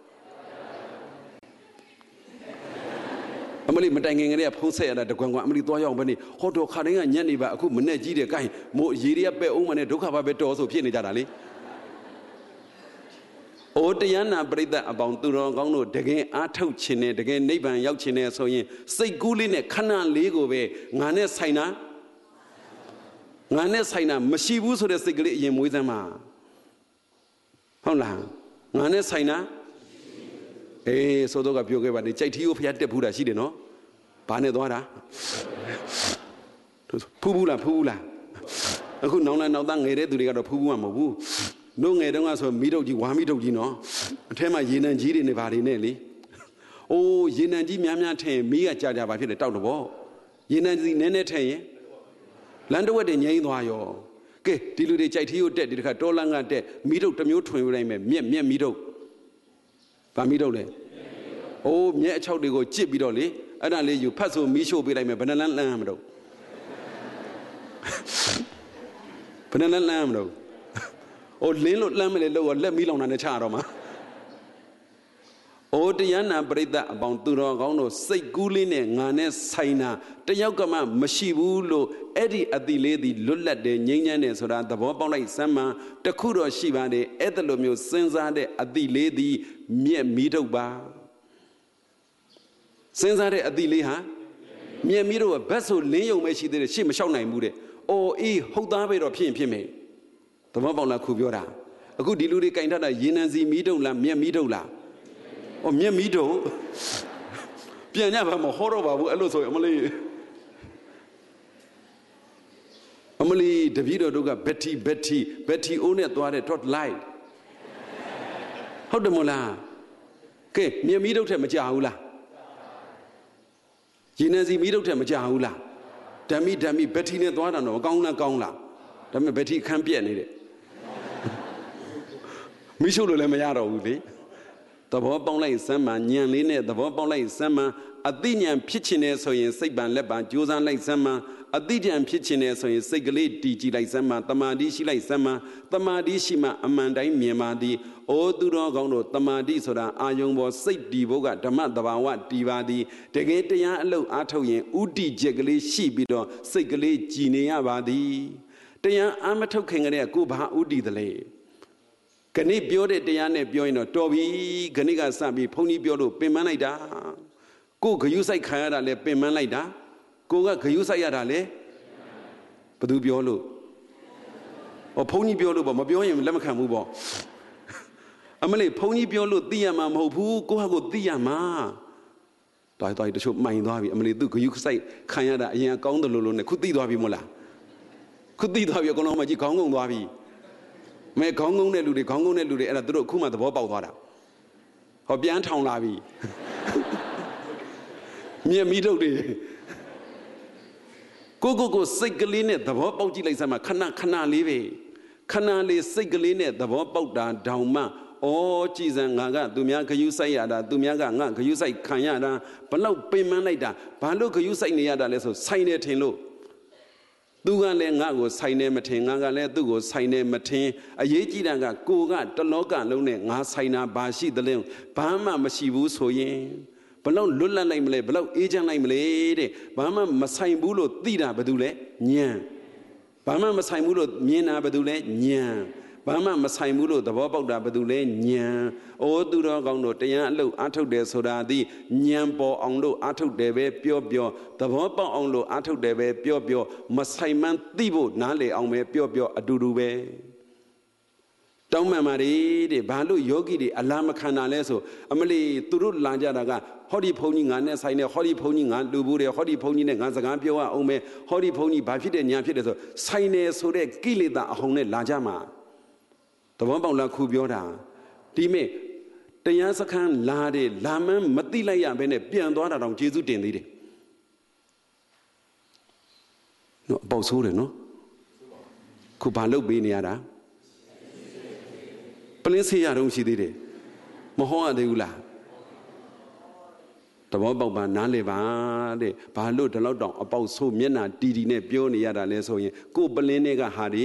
Speaker 1: အမလေးမတိုင်ခင်ကလေးကဖုံးဆက်ရတာတကွန်ကွန်အမလေးသွားရောက်ဘယ်နေဟောတော့ခါတိုင်းကညက်နေပါအခုမနဲ့ကြီးတယ်ကိုင်းမို့ရေတွေကပဲ့အောင်မနဲ့ဒုက္ခပါပဲတော်ဆိုဖြစ်နေကြတာလေအိုတရားနာပရိသတ်အပေါင်းသူတော်ကောင်းတို့တကယ်အားထုတ်ခြင်းနဲ့တကယ်နိဗ္ဗာန်ရောက်ခြင်းနဲ့ဆိုရင်စိတ်ကူးလေးနဲ့ခဏလေးကိုပဲငါနဲ့ဆိုင်တာမရှိဘူးဆိုတဲ့စိတ်ကလေးအရင်မွေးစမ်းပါဟုတ်လားငါနဲ့ဆိုင်တာအေးဆိုတော့ကပြောခဲ့ပါနေကြိုက်ထီးကိုဖျားတက်ဘူးတာရှိတယ်နော်ဘာနဲ့သွားတာဖူးဘူးလားအခုနောင်လာနောက်သားငယ်တဲ့သူတွေကတော့ဖူးဘူးမှမဟုတ်ဘူးတို့ငယ်တုန်းကဆိုမီးတုပ်ကြီးဝါမီးတုပ်ကြီးနော်အထဲမှာရေနံကြီးတွေနေပါနေနဲ့လေအိုးရေနံကြီးများထင်မီးကကြာပါဖြစ်တယ်တောက်တော့ဗောရေနံကြီးနည်းနည်းထင်ရင်လမ်းတစ်ဝက်တည်းငြိမ်းသွားရောကဲဒီလူတွေကြိုက်ထီးကိုတက်ဒီတစ်ခါတောလန်းကတက်မီးတုပ်တစ်မျိုးထွင်ပြလိုက်မယ်မြက်မီးတုပ်ဗာမီးတုပ်လေအိုးမြက်အချောက်တွေကိုကြစ်ပြီးတော့လေအဲ့ဒါလေးယူဖတ်ဆိုမီးရှို့ပေးလိုက်မယ်ဘယ်နှလန်းလန်းမတော့ဘယ်နှလန်းလန်းမတော့အိုးလင်းလို့လှမ်းမလဲလို့လက်မီးလောင်တာနဲ့ချတော့မှာအိုးတရားနာပရိသတ်အပေါင်းသူတော်ကောင်းတို့စိတ်ကူးလေးနဲ့ငါနဲ့ဆိုင်တာတယောက်ကမှမရှိဘူးလို့အဲ့ဒီအတိလေးသည်လွတ်လပ်တယ်ငြိမ်းချမ်းတယ်ဆိုတာသဘောပေါက်လိုက်စမ်းမှတခုတော့ရှိပါတယ်အဲ့ဒါလိုမျိုးစဉ်းစားတဲ့အတိလေးသည်မြက်မီးထုတ်ပါစဉ်းစားတဲ့အတိလေးဟာမြက်မီးထုတ်ဘက်ဆိုလင်းယုံပဲရှိသေးတယ်ရှေ့မလျှောက်နိုင်ဘူးတဲ့အိုးအေးဟုတ်သားပဲတော့ဖြစ်မယ်သဘောပေါက်လားခုပြောတာအခုဒီလူတွေကင်ထတာရေနံစီမီးတုပ်လားမြက်မီးတုပ်လားဩမြက်မီးတုပ်ပြန်ကြပါမဟောတော့ပါဘူးအဲ့လိုဆိုအမလေးတပည့်တော်တို့ကဘက်ထီအိုးနဲ့သွားတဲ့ dot light ဟုတ်တယ်မို့လားကဲမြက်မီးတုပ်ထက်မကြဘူးလားရေနံစီမီးတုပ်ထက်မကြဘူးလားဓမ္မိဘက်ထီနဲ့သွားတာတော့ကောင်းလားဒါပေမဲ့ဘက်ထီခန်းပြက်နေတယ်မိရှုလို့လည်းမရတော့ဘူးလေသဘောပေါက်လိုက်စမ်းမှညံလေးနဲ့သဘောပေါက်လိုက်စမ်းမှအသိဉာဏ်ဖြစ်ခြင်းနဲ့ဆိုရင်စိတ်ပန်လက်ပန်ကြိုးစားလိုက်စမ်းမှအသိဉာဏ်ဖြစ်ခြင်းနဲ့ဆိုရင်စိတ်ကလေးတည်ကြည်လိုက်စမ်းမှတမာတိရှိလိုက်စမ်းမှတမာတိရှိမှအမှန်တိုင်းမြင်ပါသည်အိုသူတော်ကောင်းတို့တမာတိဆိုတာအာယုံပေါ်စိတ်တည်ဖို့ကဓမ္မတဘာဝတည်ပါသည်တကယ်တရားအလုပ်အားထုတ်ရင်ဥတီချက်ကလေးရှိပြီးတော့စိတ်ကလေးကြည်နေရပါသည်တရားအာမထုတ်ခင်ကလေးကကိုဘာဥတီသလဲခဏပြောတဲ့တရားနဲ့ပြောရင်တော့တော်ပြီခဏကစပြီးဘုန်းကြီးပြောလို့ပင်ပန်းလိုက်တာကိုဂယုစိုက်ခံရတာလဲပင်ပန်းလိုက်တာကိုကဂယုစိုက်ရတာလဲဘသူပြောလို့ဘုန်းကြီးပြောလို့ပေါ့မပြောရင်လက်မခံဘူးပေါ့အမလေးဘုန်းကြီးပြောလို့သိရမှာမဟုတ်ဘူးကိုဟာကိုသိရမှာတော်တချို့မှိုင်သွားပြီအမလေးသူဂယုစိုက်ခံရတာအရင်ကောင်းတယ်လို့နဲ့ခုသိသွားပြီမို့လားခုသိသွားပြီအကုန်လုံးမှကြီးခေါင်းငုံသွားပြီမဲခေါင်းငုံတဲ့လူတွေအဲ့ဒါသူတို့အခုမှသဘောပေါက်သွားတာပြန်ထောင်လာပြီမြက်မီးထုတ်တွေကိုစိတ်ကလေးနဲ့သဘောပေါက်ကြည့်လိုက်စမ်းမှာခဏလေးပဲခဏလေးစိတ်ကလေးနဲ့သဘောပေါက်တာတောင်မှကြည်စံငါကသူများဂယုစိုက်ရတာသူများကငါဂယုစိုက်ခံရတာဘလောက်ပင်ပန်းလိုက်တာဘာလို့ဂယုစိုက်နေရတာလဲဆိုဆိုင်နေထင်လို့သူကလည်းငါ့ကိုဆိုင်နေမထင်ငါကလည်းသူ့ကိုဆိုင်နေမထင်အရေးကြီးတာကကိုကတလောကလုံးနဲ့ငါဆိုင်တာဘာရှိသလဲဘာမှမရှိဘူးဆိုရင်ဘလောက်လွတ်လပ်လိုက်မလဲဘလောက်အေးချမ်းလိုက်မလဲတဲ့ဘာမှမဆိုင်ဘူးလို့သိတာဘာလို့လဲညံဘာမှမဆိုင်ဘူးလို့မြင်တာဘာလို့လဲညံဘာမှမဆိုင်ဘူးလို့သဘောပေါက်တာဘာလို့လဲညံသူတော်ကောင်းတို့တရားအလုပ်အားထုတ်တယ်ဆိုတာသည်ညံပေါ်အောင်လို့အားထုတ်တယ်ပဲပြောသဘောပေါက်အောင်လို့အားထုတ်တယ်ပဲပြောမဆိုင်မှန်းသိဖို့နားလေအောင်ပဲပြောအတူတူပဲတောင်းမှန်ပါတဲ့ဘာလို့ယောဂီတွေအလားမခံတာလဲဆိုအမလီသူတို့လာကြတာကဟောဒီဘုန်းကြီးငါနဲ့ဆိုင်နေဟောဒီဘုန်းကြီးငါလူဘူးတယ်ဟောဒီဘုန်းကြီးနဲ့ငါစကားပြောရအောင်မယ်ဟောဒီဘုန်းကြီးဘာဖြစ်တယ်ညာဖြစ်တယ်ဆိုဆိုင်နေဆိုတဲ့ကိလေသာအဟုန်နဲ့လာကြမှာသဘောပေါက်လားခုပြောတာဒီမဲ့တရားစခန်းလာတယ်လာမန်းမသိလိုက်ရဘဲနဲ့ပြန်သွားတာတောင်ကျေးဇူးတင်သေးတယ်နော်အပေါက်ဆိုးတယ်နော်ခုဘာလုပ်ပေးနေရတာပလင်းဆေးရတော့ရှိသေးတယ်မဟောရသေးဘူးလားသဘောပေါက်ပါနားလေပါတဲ့ဘာလို့ဒီလောက်တောင်အပေါက်ဆိုးမျက်နှာတီနဲ့ပြောနေရတာလဲဆိုရင်ကိုပလင်းတွေကဟာဒီ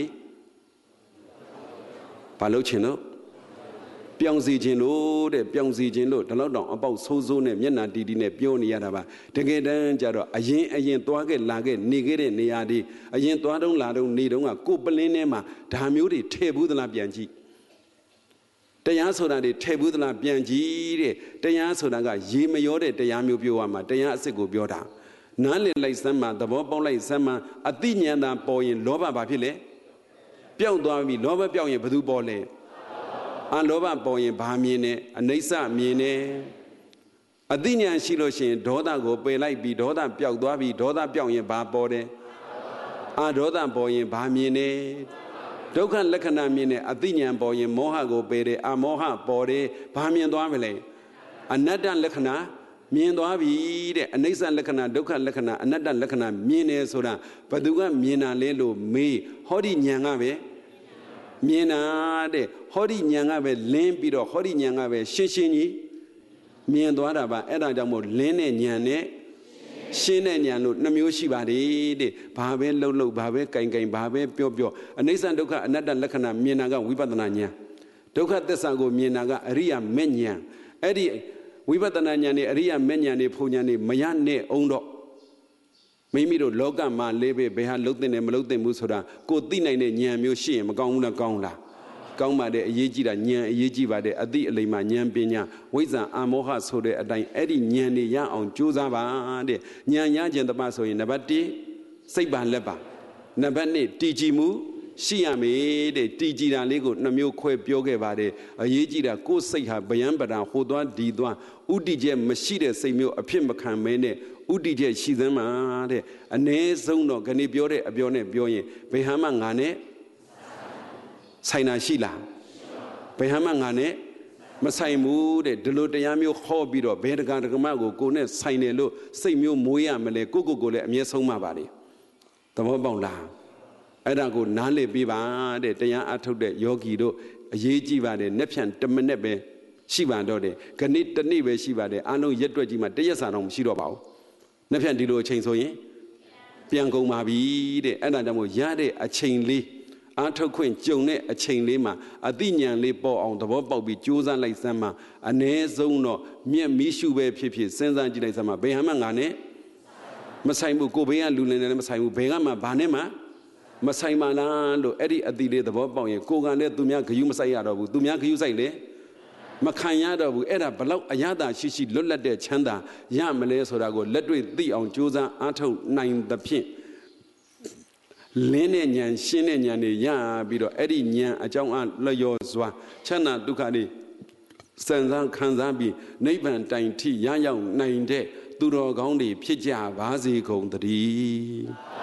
Speaker 1: ဘာလို့ချင်လို့ပြောင်းစီခြင်းလို့တဲ့ပြောင်းစီခြင်းလို့ဒီလောက်တောင်အပေါက်ဆိုးဆိုးနဲ့မျက်နှာတီနဲ့ပြောနေရတာပါတကယ်တမ်းကျတော့အရင်သွားခဲ့လာခဲ့နေခဲ့တဲ့နေရာဒီအရင်သွားတုံးလာတုံးနေတုံးကကိုပလင်းထဲမှာဒါမျိုးတွေထည့်ဘူးသလားပြန်ကြည့်တရားဆိုတာတွေထည့်ဘူးသလားပြန်ကြည့်တဲ့တရားဆိုတာကရေမရောတဲ့တရားမျိုးပြောရမှာတရားအစ်စ်ကိုပြောတာနားလည်လိုက်စမ်းမှာသဘောပေါက်လိုက်စမ်းမှာအသိဉာဏ်သာပေါ်ရင်လောဘဘာဖြစ်လဲပျောက်သွားပြီလောဘပျောက်ရင်ဘယ်သူပေါ်လဲလောဘပေါ်ရင်ဘာမြင်လဲအနိစ္စမြင်တယ်အသိဉာဏ်ရှိလို့ရှိရင်ဒေါသကိုပယ်လိုက်ပြီးဒေါသပျောက်သွားပြီဒေါသပျောက်ရင်ဘာပေါ်တယ်ဒေါသပေါ်ရင်ဘာမြင်လဲဒုက္ခလက္ခဏာမြင်တဲ့အသိဉာဏ်ပေါ်ရင်မောဟကိုပယ်တယ်အမောဟပေါ်တယ်ဘာမြင်သွားမလဲအနတ္တလက္ခဏာမြင်သွားပြီတဲ့အနိစ္စလက္ခဏာဒုက္ခလက္ခဏာအနတ္တလက္ခဏာမြင်တယ်ဆိုတာဘယ်သူကမြင်တာလဲလို့မေးဟောဒီဉာဏ်ကပဲမြင်တာတဲ့ဟောဒီဉာဏ်ကပဲလင်းပြီးတော့ဟောဒီဉာဏ်ကပဲရှင်းကြီးမြင်သွားတာပါအဲ့ဒါကြောင့်မို့လင်းတဲ့ဉာဏ်နဲ့ရှင်းတဲ့ဉာဏ်လို့နှမျိုးရှိပါတယ်တဲ့ဘာပဲလှုပ်ဘာပဲကင်ဘာပဲပြောအနိစ္စဒုက္ခအနတ္တလက္ခဏာမြင်တာကဝိပဿနာဉာဏ်ဒုက္ခသစ္စာကိုမြင်တာကအရိယာမေဉာဏ်အဲ့ဒီဝိပဿနာဉာဏ်နဲ့အရိယာမေဉာဏ်နဲ့ဖုန်ဉာဏ်နဲ့မရနဲ့အောင်တော့မိမိတို့လောကမှာလေးပဲဘယ်ဟာလှုပ်တဲ့မလှုပ်တဲ့ဘူးဆိုတာကိုသိနိုင်တဲ့ဉာဏ်မျိုးရှိရင်မကောင်းဘူးလားကောင်းလားကောင်းပါတယ်အရေးကြီးတာဉာဏ်အရေးကြီးပါတယ်အသိအလိမ္မာဉာဏ်ပညာဝိဇ္ဇာအာမောဟဆိုတဲ့အတိုင်းအဲ့ဒီဉာဏ်တွေရအောင်ကြိုးစားပါတဲ့ဉာဏ်ရခြင်းတပတ်ဆိုရင်နံပါတ်1စိတ်ပါလက်ပါနံပါတ်2တည်ကြည်မှုရှိရမယ်တဲ့တည်ကြည်တာလေးကိုနှမျိုးခွဲပြောခဲ့ပါတယ်အရေးကြီးတာကိုယ်စိတ်ဟာဗျံပဒံဟိုသွားဒီသွားဥတည်ချက်မရှိတဲ့စိတ်မျိုးအဖြစ်မခံမဲနဲ့ဥတည်ချက်ရှိသမ်းမှာတဲ့ အ ਨੇ ဆုံးတော့ခဏပြောတဲ့အပြောနဲ့ပြောရင်ဘယ်ဟာမှငါနဲ့ဆိုင်တာရှိလားဘယ်ဟာမှငါနဲ့မဆိုင်ဘူးတဲ့ဒီလိုတရားမျိုးဟောပြီးတော့ဘယ်တက္ကမကိုနဲ့ဆိုင်တယ်လို့စိတ်မျိုးမွေးရမလဲကိုလည်းအမြဲဆုံးမှာပါလေသဘောပေါက်လားအဲ့ဒါကိုနားလည်ပြီးပါတဲ့တရားအထုတ်တဲ့ယောဂီတို့အရေးကြီးပါတယ်နှစ်ဖြန်1မိနစ်ပဲရှိပါတော့တယ်ခဏတနေ့ပဲရှိပါတယ်အားလုံးရက်တွက်ကြီးမှတရက်စာတော့မရှိတော့ပါဘူးနှစ်ဖြန်ဒီလိုအချိန်ဆိုရင်ပြန်ကုန်ပါပြီတဲ့အဲ့ဒါကြောင့်မို့ရတဲ့အချိန်လေးအားထုတ်ခွင့်ကြုံတဲ့အချိန်လေးမှာအသိဉာဏ်လေးပေါ်အောင်သဘောပေါက်ပြီးကြိုးစားလိုက်စမ်းမှာအ ਨੇ ဆုံးတော့မြက်မီးရှုပဲဖြစ်စဉ်းစားကြည့်လိုက်စမ်းမှာဘယ်ဟာမှငါနဲ့မဆိုင်ဘူးကိုဘေးကလူလင်နဲ့လည်းမဆိုင်ဘူးဘယ်ကမှဘာနဲ့မှမဆိုင်ပါလားလို့အဲ့ဒီအတိလေးသဘောပေါက်ရင်ကိုကလည်းသူများဂယုမဆိုင်ရတော့ဘူးသူများဂယုဆိုင်လေမခံရတော့ဘူးအဲ့ဒါဘလောက်အရသာရှိလွတ်လပ်တဲ့ချမ်းသာရမလဲဆိုတာကိုလက်တွေ့သိအောင်ကြိုးစားအားထုတ်နိုင်သဖြင့်လင်းတဲ့ဉာဏ်ရှင်းတဲ့ဉာဏ်တွေရပြီးတော့အဲ့ဒီဉာဏ်အကြောင်းအလျော်စွာချမ်းသာဒုက္ခတွေစံစားခံစားပြီးနိဗ္ဗာန်တိုင်ထိရရောက်နိုင်တဲ့သူတော်ကောင်းတွေဖြစ်ကြပါစေကုန်သတည်း